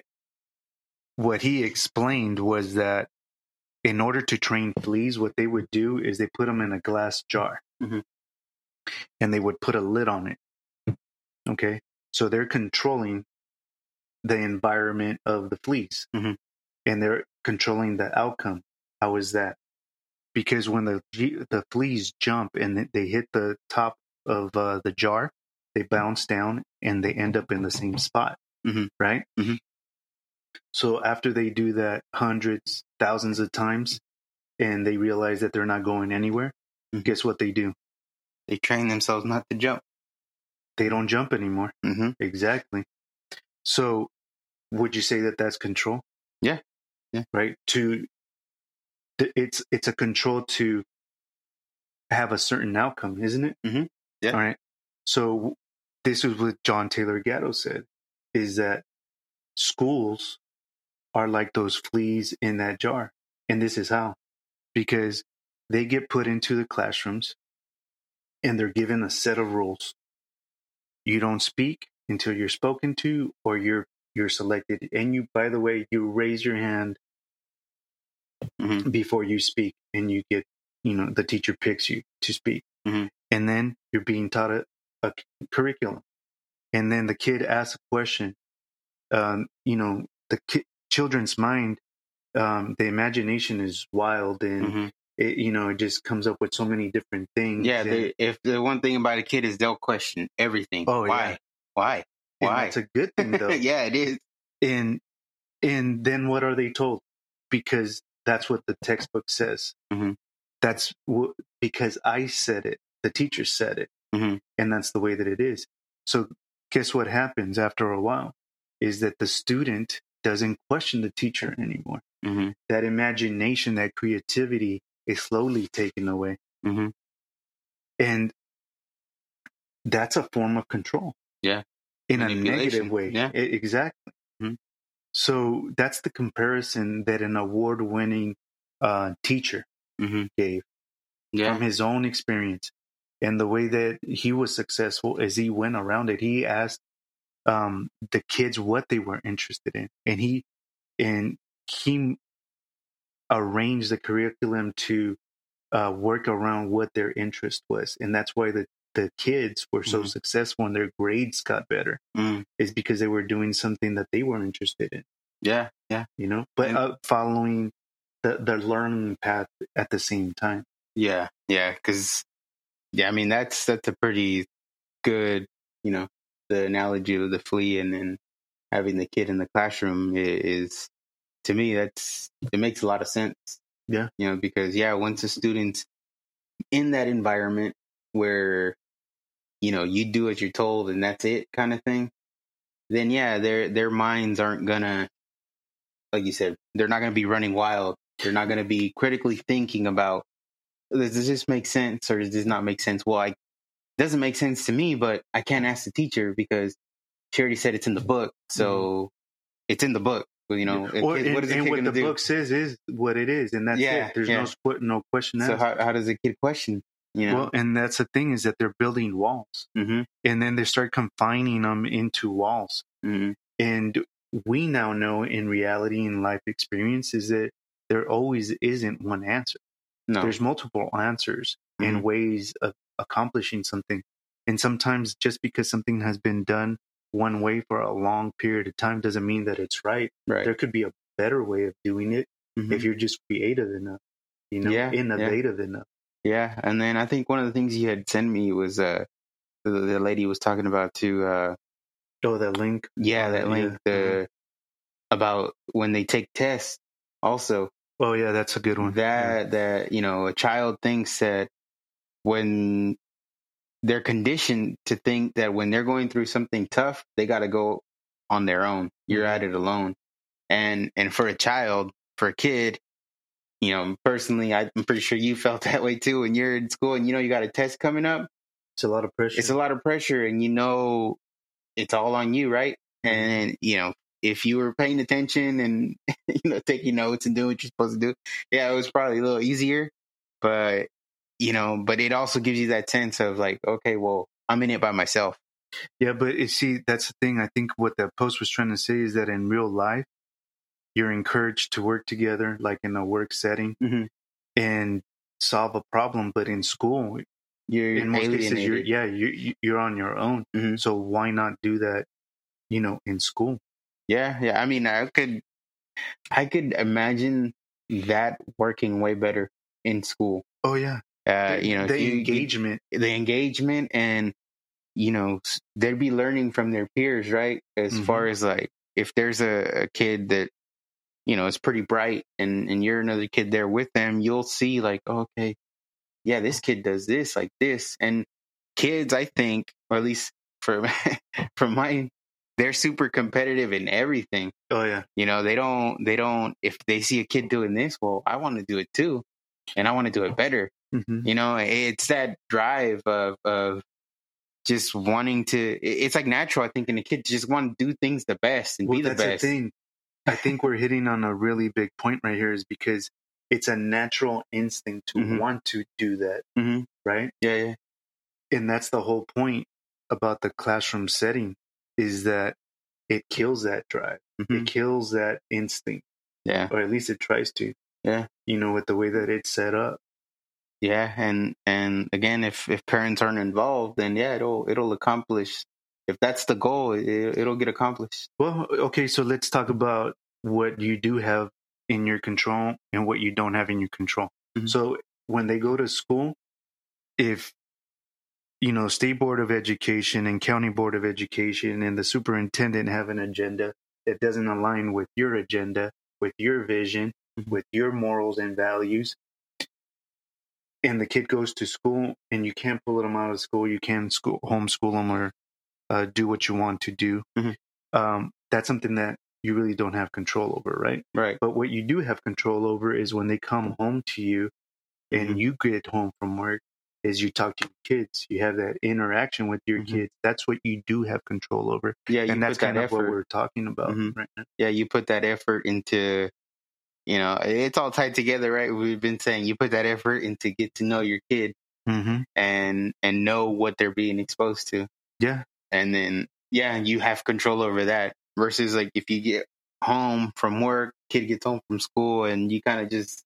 what he explained was that in order to train fleas, what they would do is they put them in a glass jar mm-hmm. and they would put a lid on it. Okay. So they're controlling the environment of the fleas mm-hmm. and they're controlling the outcome. How is that? Because when the the fleas jump and they hit the top of uh, the jar, they bounce down and they end up in the same spot, mm-hmm. right? Mm-hmm. So after they do that hundreds, thousands of times, and they realize that they're not going anywhere, mm-hmm. guess what they do? They train themselves not to jump. they don't jump anymore. Mm-hmm. Exactly. So would you say that that's control? Yeah. Yeah. Right. To it's it's a control to have a certain outcome, isn't it? Mm-hmm. Yeah. All right. So this is what John Taylor Gatto said, is that schools are like those fleas in that jar. And this is how. Because they get put into the classrooms and they're given a set of rules. You don't speak until you're spoken to or you're you're selected. And you, by the way, you raise your hand mm-hmm. before you speak, and you get, you know, the teacher picks you to speak. Mm-hmm. And then you're being taught a, a curriculum. And then the kid asks a question. Um, you know, the ki- children's mind, um, the imagination is wild, and mm-hmm. it, you know, it just comes up with so many different things. Yeah, and, they, if the one thing about a kid is they'll question everything. Oh, why, yeah. why, and why? that's a good thing, though. Yeah, it is. And and then what are they told? Because that's what the textbook says. Mm-hmm. That's w- because I said it. The teacher said it, mm-hmm. and that's the way that it is. So guess what happens after a while is that the student doesn't question the teacher anymore. Mm-hmm. That imagination, that creativity is slowly taken away. Mm-hmm. And that's a form of control. Yeah. In a negative way. Yeah. I- exactly. Mm-hmm. So that's the comparison that an award-winning uh, teacher mm-hmm. gave yeah. from his own experience. And the way that he was successful as he went around it, he asked um, the kids what they were interested in. And he, and he arranged the curriculum to uh, work around what their interest was. And that's why the, the kids were so mm-hmm. successful and their grades got better, mm. is because they were doing something that they were interested in. Yeah, yeah. You know, but uh, following the, the learning path at the same time. Yeah, yeah, because, yeah, I mean, that's that's a pretty good, you know, the analogy of the flea and then having the kid in the classroom is, to me, that's, it makes a lot of sense. Yeah. You know, because, yeah, once a student's in that environment where, you know, you do what you're told and that's it kind of thing, then, yeah, their their minds aren't going to, like you said, they're not going to be running wild. They're not going to be critically thinking about, does this make sense or does this not make sense? Well, I, it doesn't make sense to me, but I can't ask the teacher because she already said it's in the book. So mm-hmm. it's in the book. You know, yeah. Well, kid, and, what, and what the do? book says is what it is, and that's yeah, it. There's yeah. no no question asked. So how, how does a kid question? You know? Well, and that's the thing, is that they're building walls, mm-hmm. and then they start confining them into walls. Mm-hmm. And we now know, in reality, in life experience, is that there always isn't one answer. No. There's multiple answers mm-hmm. and ways of accomplishing something. And sometimes just because something has been done one way for a long period of time doesn't mean that it's right. Right. There could be a better way of doing it mm-hmm. if you're just creative enough, you know, yeah, innovative yeah. enough. Yeah. And then I think one of the things you had sent me was uh, the, the lady was talking about too. Uh, oh, that link. Yeah, that link. Yeah. The uh-huh. about when they take tests also. Oh, yeah, that's a good one. That, yeah. that, you know, a child thinks that when they're conditioned to think that when they're going through something tough, they got to go on their own. You're mm-hmm. at it alone. And, and for a child, for a kid, you know, personally, I'm pretty sure you felt that way too when you're in school and, you know, you got a test coming up. It's a lot of pressure. It's a lot of pressure, and, you know, it's all on you, right? And, you know, if you were paying attention and, you know, taking notes and doing what you're supposed to do, yeah, it was probably a little easier. But, you know, but it also gives you that sense of like, okay, well, I'm in it by myself. Yeah, but you see, that's the thing. I think what that post was trying to say is that in real life, you're encouraged to work together, like in a work setting, mm-hmm. and solve a problem. But in school, you're in most alienated. cases, you're, yeah, you, you're on your own. Mm-hmm. So why not do that, you know, in school? Yeah, yeah. I mean, I could, I could imagine that working way better in school. Oh yeah, uh, the, you know, the you, engagement, you, the engagement, and you know, they'd be learning from their peers, right? As mm-hmm. far as like, if there's a, a kid that, you know, is pretty bright, and and you're another kid there with them, you'll see like, oh, okay, yeah, this kid does this like this, and kids, I think, or at least for for mine, they're super competitive in everything. Oh yeah. You know, they don't they don't if they see a kid doing this, well, I want to do it too, and I want to do it better. Mm-hmm. You know, it's that drive of of just wanting to. It's like natural, I think, in a kid to just want to do things the best and Well, be the that's best. the thing. I think we're hitting on a really big point right here, is because it's a natural instinct to Mhm. want to do that, Mhm. right? Yeah, yeah, And that's the whole point about the classroom setting, is that it kills that drive. Mhm. It kills that instinct, yeah, or at least it tries to, yeah, you know, with the way that it's set up. yeah. And and again, if if parents aren't involved, then yeah, it'll it'll accomplish. If that's the goal, it, it'll get accomplished. Well, okay, so let's talk about what you do have in your control and what you don't have in your control. Mhm. So when they go to school, if you know, State Board of Education and County Board of Education and the superintendent have an agenda that doesn't align with your agenda, with your vision, Mhm. with your morals and values, and the kid goes to school and you can't pull them out of school, you can school homeschool them or uh, do what you want to do. Mhm. Um, that's something that you really don't have control over, right? Right. But what you do have control over is when they come home to you and Mhm. you get home from work, is you talk to your kids, you have that interaction with your Mhm. kids. That's what you do have control over. Yeah, you And that's put that kind of effort. what we're talking about Mhm. right now. Yeah, you put that effort into, you know, it's all tied together, right? We've been saying you put that effort into get to know your kid Mm-hmm. and and know what they're being exposed to, Yeah. and then yeah, you have control over that. Versus like if you get home from work, kid gets home from school, and you kind of just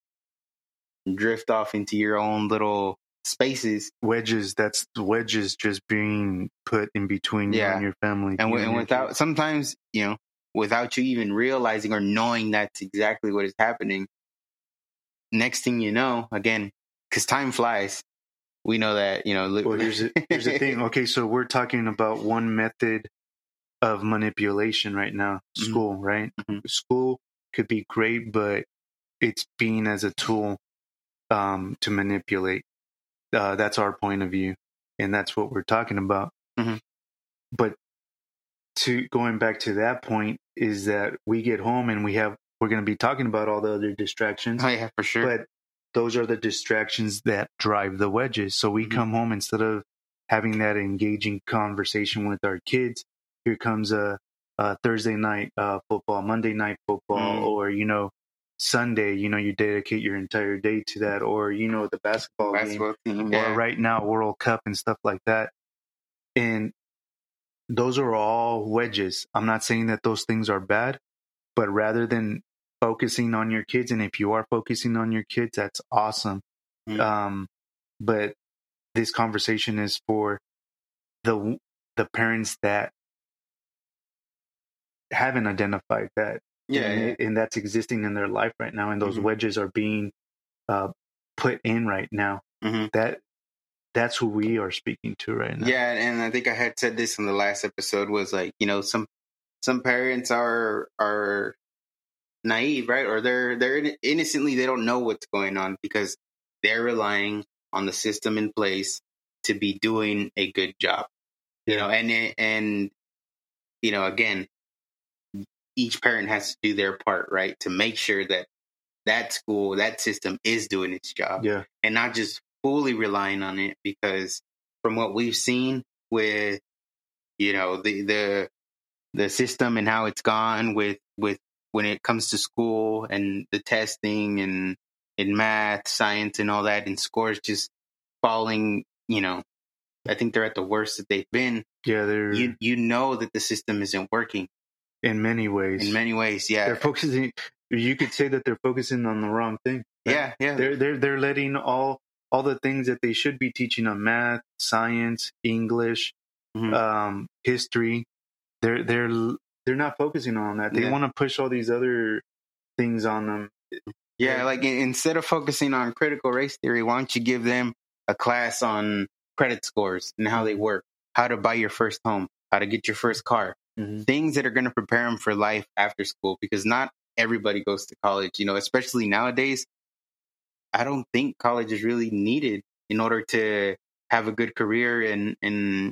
drift off into your own little spaces. Wedges, that's wedges just being put in between you Yeah. and your family. And, you w- and your without kids. sometimes, you know, without you even realizing or knowing that's exactly what is happening, next thing you know, again, because time flies, we know that, you know. Li- Well, here's the, here's the thing. Okay, so we're talking about one method of manipulation right now. Mhm. School, right? Mhm. School could be great, but it's being as a tool um, to manipulate. Uh, that's our point of view, and that's what we're talking about. Mhm. But to going back to that point is that we get home and we have we're going to be talking about all the other distractions. Oh yeah, for sure. But those are the distractions that drive the wedges. So we Mhm. come home, instead of having that engaging conversation with our kids, here comes a, a Thursday night uh, football, Monday night football, Mm. or, you know, Sunday, you know, you dedicate your entire day to that, or, you know, the basketball, Basketball team, game, yeah. or right now, World Cup and stuff like that. And those are all wedges. I'm not saying that those things are bad, but rather than focusing on your kids, and if you are focusing on your kids, that's awesome. Mm. Um, but this conversation is for the the parents that haven't identified that, Yeah, and, yeah. it- and that's existing in their life right now, and those Mhm. wedges are being uh, put in right now. Mhm. That that's who we are speaking to right now. Yeah, and I think I had said this in the last episode, was like, you know, some some parents are are naive, right? Or they're they're in, innocently, they don't know what's going on because they're relying on the system in place to be doing a good job. You Yeah. know, and it- and you know, again, each parent has to do their part, right, to make sure that that school, that system is doing its job, Yeah. and not just fully relying on it. Because from what we've seen with, you know, the the the system and how it's gone with with when it comes to school and the testing and in math, science, and all that, and scores just falling, you know, I think they're at the worst that they've been. Yeah, they're You you know that the system isn't working in many ways. in many ways. Yeah, They're focusing. You could say that they're focusing on the wrong thing. right? yeah, yeah. They're they're they're letting all all the things that they should be teaching on math, science, English, Mhm. um, history. They're they're they're not focusing on that. They Yeah. want to push all these other things on them. Yeah, like in- instead of focusing on critical race theory, why don't you give them a class on credit scores and how they work, how to buy your first home, how to get your first car, Mm-hmm. things that are going to prepare them for life after school, because not everybody goes to college, you know, especially nowadays. I don't think college is really needed in order to have a good career and, and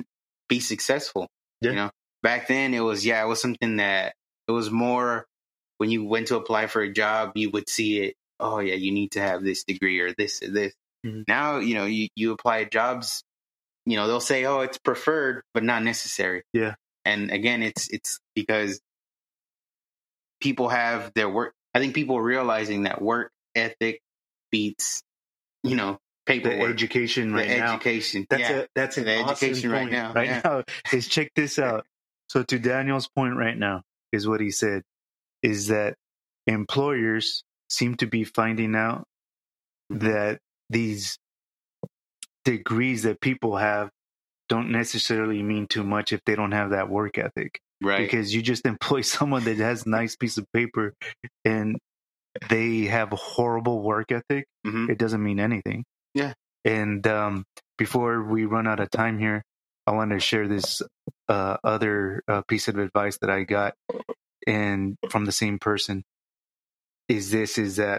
be successful. Yeah. You know, back then it was, yeah, it was something that it was more when you went to apply for a job, you would see it. Oh yeah, you need to have this degree or this or this. Mm-hmm. Now, you know, you, you apply jobs, you know, they'll say, oh, it's preferred, but not necessary. Yeah. And again, it's, it's because people have their work. I think people are realizing that work ethic beats, you know, paperwork. The education right the now. education. That's yeah. a that's an the awesome education point right now. Right yeah. now is check this out. So to Daniel's point right now is what he said is that employers seem to be finding out Mm-hmm. that these degrees that people have don't necessarily mean too much if they don't have that work ethic. Right. Because you just employ someone that has a nice piece of paper and they have a horrible work ethic, mm-hmm. it doesn't mean anything. Yeah. And um, before we run out of time here, I want to share this uh, other uh, piece of advice that I got and from the same person. Is this is that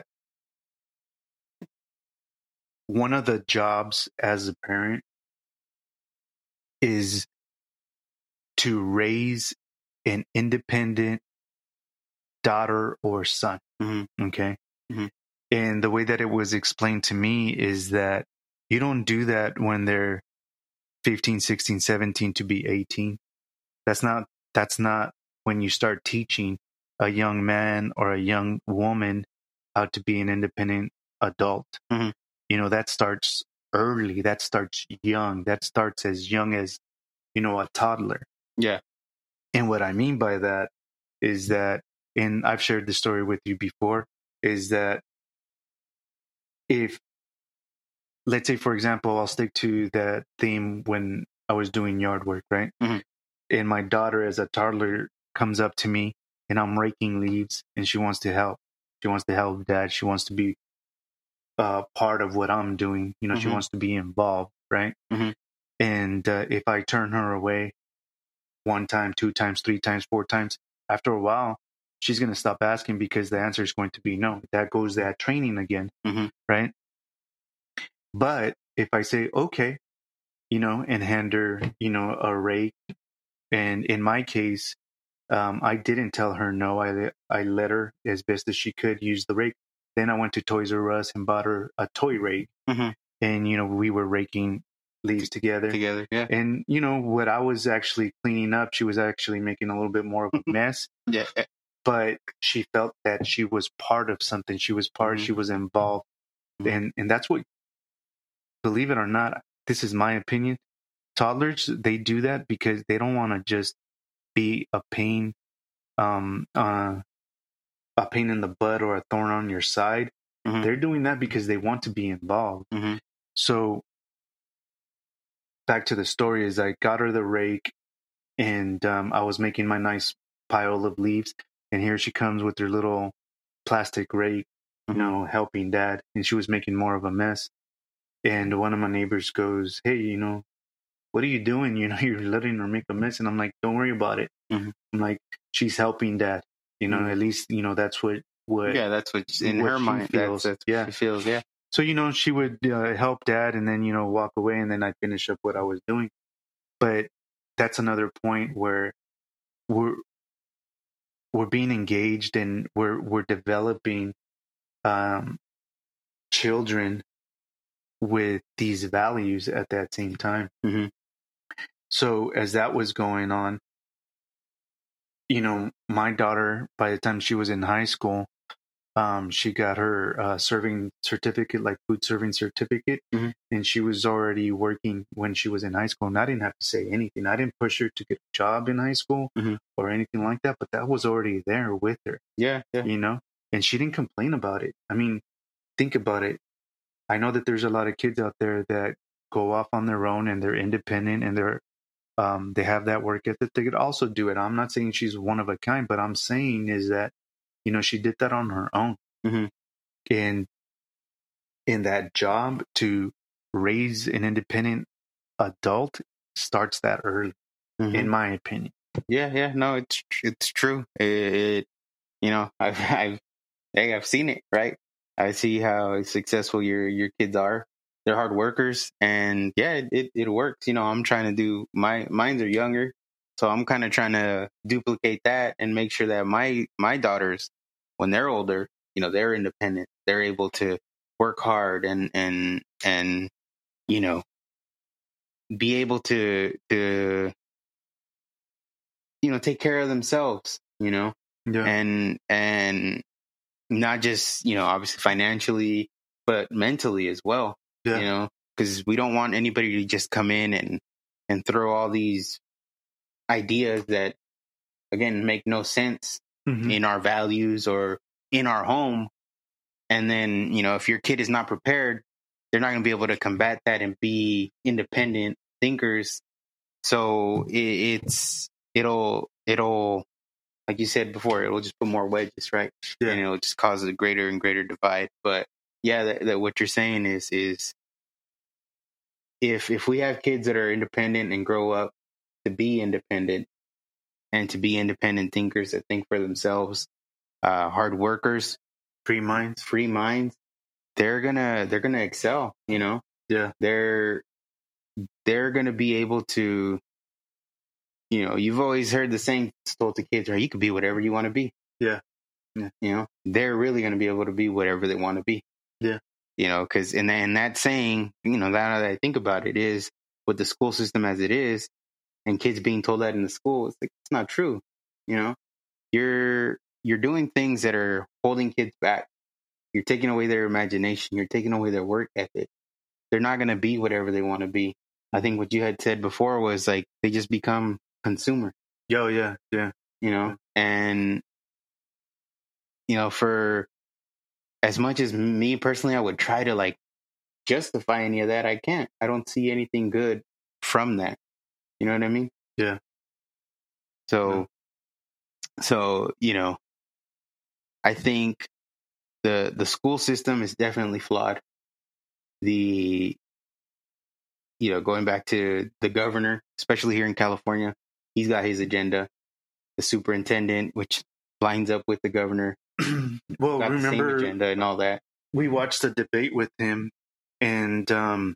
one of the jobs as a parent is to raise an independent daughter or son. Mm-hmm. Okay. Mm-hmm. And the way that it was explained to me is that you don't do that when they're fifteen, sixteen, seventeen to be eighteen. That's not, that's not when you start teaching a young man or a young woman how to be an independent adult. Mm-hmm. You know, that starts early. That starts young. That starts as young as, you know, a toddler. Yeah. And what I mean by that is that, and I've shared this story with you before, is that if, let's say, for example, I'll stick to that theme when I was doing yard work, right? Mm-hmm. And my daughter as a toddler comes up to me and I'm raking leaves and she wants to help. She wants to help dad. She wants to be uh, part of what I'm doing. You know, mm-hmm. she wants to be involved, right? Mm-hmm. And uh, if I turn her away one time, two times, three times, four times, after a while, she's going to stop asking because the answer is going to be no. That goes that training again, mm-hmm. right? But if I say, okay, you know, and hand her, you know, a rake, and in my case, um, I didn't tell her no. I, I let her, as best as she could, use the rake. Then I went to Toys R Us and bought her a toy rake. Mm-hmm. And, you know, we were raking leaves together. Together, yeah. And, you know, what I was actually cleaning up, she was actually making a little bit more of a mess. Yeah. But she felt that she was part of something. She was part, mm-hmm. she was involved. Mm-hmm. And and that's what, believe it or not, this is my opinion. Toddlers, they do that because they don't want to just be a pain, um, uh, a pain in the butt or a thorn on your side. Mm-hmm. They're doing that because they want to be involved. Mm-hmm. So back to the story is I got her the rake and um, I was making my nice pile of leaves. And here she comes with her little plastic rake, you know, helping dad. And she was making more of a mess. And one of my neighbors goes, hey, you know, what are you doing? You know, you're letting her make a mess. And I'm like, don't worry about it. Mm-hmm. I'm like, she's helping dad. You know, mm-hmm. at least, you know, that's what, what yeah, that's what in what her mind feels. That's, that's yeah. what she feels. Yeah. So, you know, she would uh, help dad and then, you know, walk away and then I'd finish up what I was doing. But that's another point where we're, we're being engaged and we're, we're developing um, children with these values at that same time. Mm-hmm. So as that was going on, you know, my daughter, by the time she was in high school, um, she got her uh, serving certificate, like food serving certificate, mm-hmm. and she was already working when she was in high school. And I didn't have to say anything. I didn't push her to get a job in high school mm-hmm. or anything like that, but that was already there with her. Yeah, yeah. You know, and she didn't complain about it. I mean, think about it. I know that there's a lot of kids out there that go off on their own and they're independent and they're um, they have that work ethic. They could also do it. I'm not saying she's one of a kind, but I'm saying is that, you know, she did that on her own. Mm-hmm. And in that job to raise an independent adult starts that early, mm-hmm. in my opinion. Yeah, yeah, no, it's it's true. It, it you know, I've I've hey, I've seen it, right? I see how successful your your kids are, they're hard workers, and yeah, it, it, it works. You know, I'm trying to do my mines are younger, so I'm kind of trying to duplicate that and make sure that my my daughters, when they're older, you know, they're independent. They're able to work hard and and and you know be able to to you know take care of themselves. You know, Yeah. and and not just you know obviously financially, but mentally as well. Yeah. You know, because we don't want anybody to just come in and and throw all these ideas that again make no sense Mhm. in our values or in our home. And then, you know, if your kid is not prepared, they're not going to be able to combat that and be independent thinkers. So it, it's, it'll, it'll, like you said before, it'll just put more wedges, right? Yeah. And it'll just cause a greater and greater divide. But yeah, that, that what you're saying is, is if, if we have kids that are independent and grow up to be independent and to be independent thinkers that think for themselves, uh, hard workers, Free minds. free minds, they're gonna they're gonna excel. You know, Yeah. they're they're gonna be able to. You know, you've always heard the saying told to kids, right? You could be whatever you want to be. Yeah. Yeah. You know, they're really gonna be able to be whatever they want to be. Yeah. You know, because and and that saying, you know, now that I think about it, is with the school system as it is, and kids being told that in the school, it's like it's not true. You know, you're you're doing things that are holding kids back. You're taking away their imagination. You're taking away their work ethic. They're not going to be whatever they want to be. I think what you had said before was like they just become consumer. Yo, yeah, yeah. You know, and you know, for as much as me personally, I would try to like justify any of that. I can't. I don't see anything good from that. You know what I mean? Yeah. So, yeah. so you know, I think the the school system is definitely flawed. The you know, going back to the governor, especially here in California, he's got his agenda. The superintendent, which lines up with the governor, well, got remember the same agenda and all that. We watched a debate with him, and um,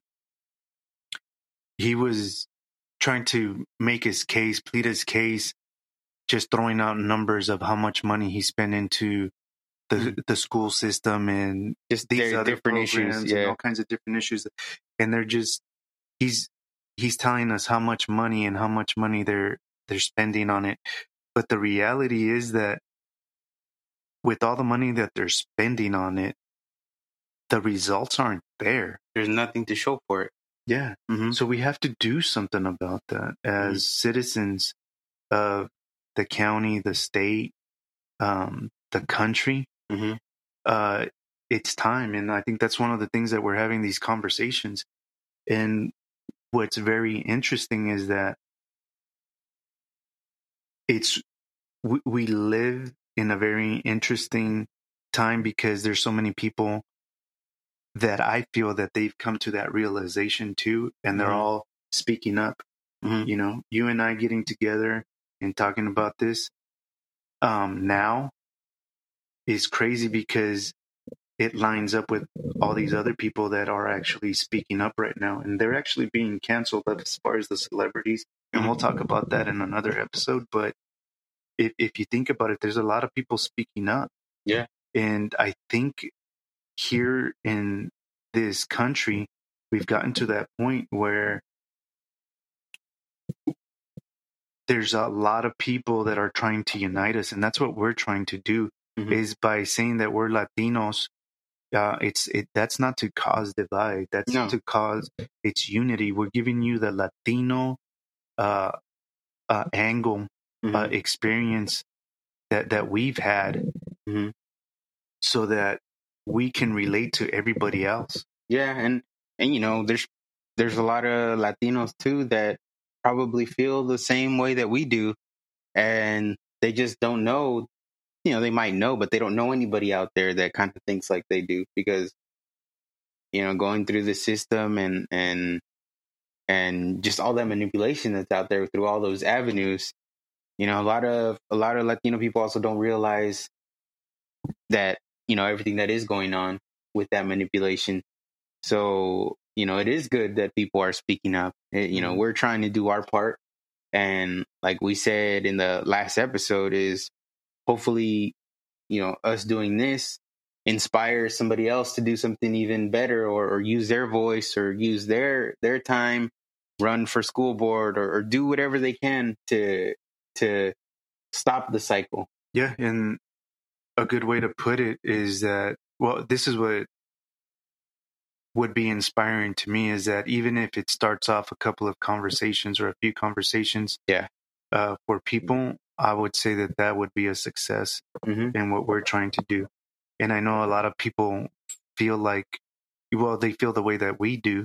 he was trying to make his case, plead his case, just throwing out numbers of how much money he spent into the mm. the school system and just these other different programs issues, yeah. and all kinds of different issues. And they're just he's he's telling us how much money and how much money they're they're spending on it. But the reality is that with all the money that they're spending on it, the results aren't there. There's nothing to show for it. Yeah. Mm-hmm. So we have to do something about that as mm-hmm. citizens of the county, the state, um, the country. Mm-hmm. Uh, it's time. And I think that's one of the things that we're having these conversations. And what's very interesting is that it's we, we live in a very interesting time because there's so many people that I feel that they've come to that realization too, and they're mm-hmm. all speaking up. Mm-hmm. You know, you and I getting together and talking about this um, now is crazy because it lines up with all these other people that are actually speaking up right now, and they're actually being canceled as far as the celebrities. And we'll talk about that in another episode. But if if you think about it, there's a lot of people speaking up. Yeah, and I think here in this country, we've gotten to that point where there's a lot of people that are trying to unite us, and that's what we're trying to do. Mm-hmm. Is by saying that we're Latinos. Uh, it's it. That's not to cause divide. That's no. to cause it's unity. We're giving you the Latino uh, uh, angle, mm-hmm. uh, experience that that we've had, mm-hmm. so that we can relate to everybody else. Yeah, and and you know, there's there's a lot of Latinos too that probably feel the same way that we do, and they just don't know. You know, they might know, but they don't know anybody out there that kind of thinks like they do, because you know, going through the system and and and just all that manipulation that's out there through all those avenues. You know, a lot of a lot of Latino people also don't realize that, you know, everything that is going on with that manipulation. So, you know, it is good that people are speaking up. It, you know, Mhm. we're trying to do our part. And like we said in the last episode is hopefully, you know, us doing this inspires somebody else to do something even better, or, or use their voice, or use their their time, run for school board, or, or do whatever they can to to stop the cycle. Yeah, and a good way to put it is that, well, this is what would be inspiring to me, is that even if it starts off a couple of conversations or a few conversations, yeah, uh, for people, I would say that that would be a success mm-hmm. in what we're trying to do. And I know a lot of people feel like, well, they feel the way that we do.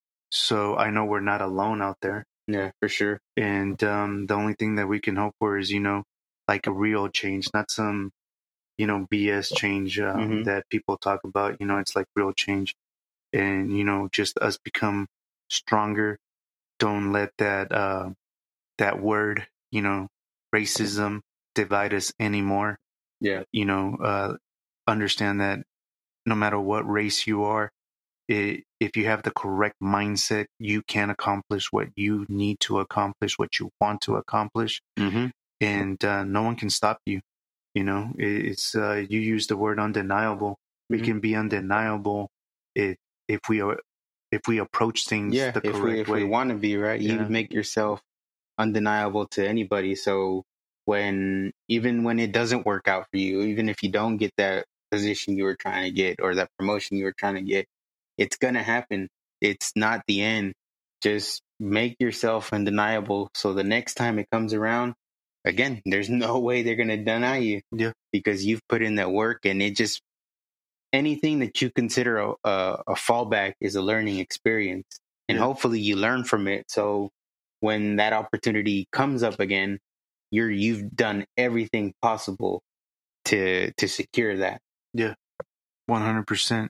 So I know we're not alone out there. Yeah, for sure. And um, the only thing that we can hope for is, you know, like a real change, not some, you know, B S change um, mm-hmm. that people talk about. You know, it's like real change. And, you know, just us become stronger. Don't let that uh, that word, you know, racism divide us anymore. Yeah. You know, uh, understand that no matter what race you are, it, if you have the correct mindset, you can accomplish what you need to accomplish, what you want to accomplish. Mm-hmm. And uh, no one can stop you. You know, it, it's uh, you use the word undeniable. Mm-hmm. We can be undeniable if if we are if we approach things yeah, the if correct we if way. we want to be right, yeah. you make yourself undeniable to anybody. So when even when it doesn't work out for you, even if you don't get that position you were trying to get, or that promotion you were trying to get, it's gonna happen. It's not the end. Just make yourself undeniable, so the next time it comes around, again, there's no way they're gonna deny you. Yeah, because you've put in that work. And it just, anything that you consider a, a, a fallback is a learning experience, and yeah. hopefully you learn from it. So when that opportunity comes up again, you're you've done everything possible to to secure that. Yeah, one hundred percent.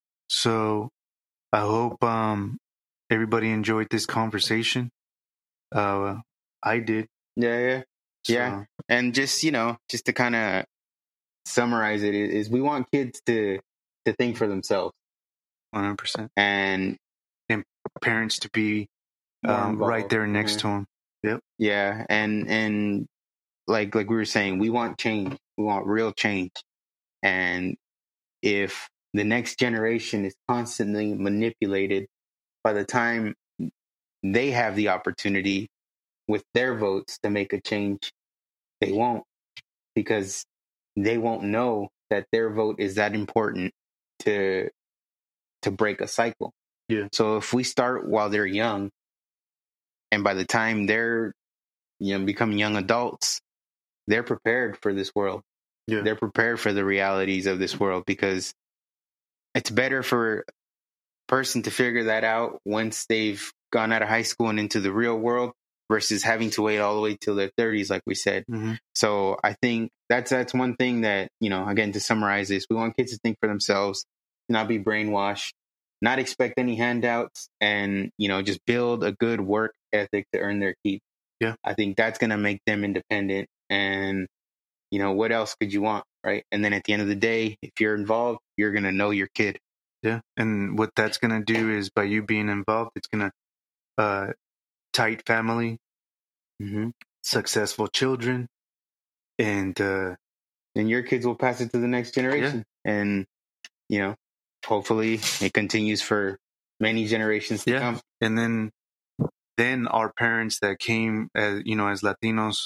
So I hope um, everybody enjoyed this conversation. Uh, I did. Yeah, yeah, So, yeah. And just, you know, just to kind of summarize it, is we want kids to to think for themselves, one hundred percent, and and parents to be um, right there next mm-hmm. to them. Yep. Yeah, and and like like we were saying, we want change. We want real change. And if the next generation is constantly manipulated, by the time they have the opportunity with their votes to make a change, they won't, because they won't know that their vote is that important to to break a cycle. Yeah. So if we start while they're young, and by the time they're, you know, become young adults, they're prepared for this world. Yeah. They're prepared for the realities of this world, because it's better for a person to figure that out once they've gone out of high school and into the real world, versus having to wait all the way till their thirties, like we said. Mm-hmm. So I think that's that's one thing that, you know, again, to summarize this, we want kids to think for themselves, not be brainwashed, not expect any handouts, and, you know, just build a good work ethic to earn their keep. Yeah. I think that's going to make them independent. And, you know, what else could you want, right? And then at the end of the day, if you're involved, you're going to know your kid. Yeah. And what that's going to do is, by you being involved, it's going to uh, tight family, mm-hmm. successful children, and uh, and your kids will pass it to the next generation. Yeah. And, you know, hopefully it continues for many generations to yeah. come. And then, then our parents that came, as you know, as Latinos,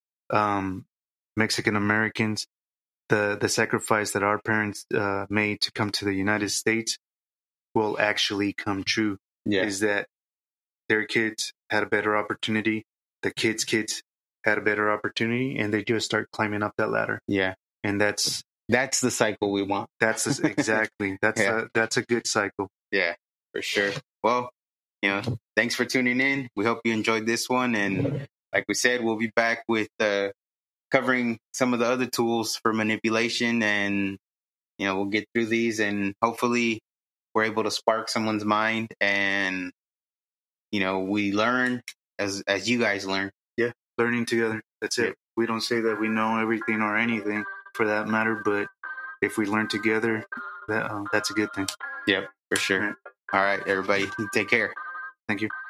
um, Mexican Americans, the the sacrifice that our parents uh, made to come to the United States will actually come true. Yeah. Is that their kids had a better opportunity, the kids' kids had a better opportunity, and they just start climbing up that ladder. Yeah. And that's that's the cycle we want. That's a, exactly. That's yeah. a, that's a good cycle. Yeah, for sure. Well, you know, thanks for tuning in. We hope you enjoyed this one, and like we said, we'll be back with uh, covering some of the other tools for manipulation, and, you know, we'll get through these, and hopefully we're able to spark someone's mind, and, you know, we learn as as you guys learn. Yeah, learning together. That's it. Yeah. We don't say that we know everything or anything for that matter, but if we learn together, that uh, that's a good thing. Yep, for sure. Right. All right, everybody, take care. Thank you.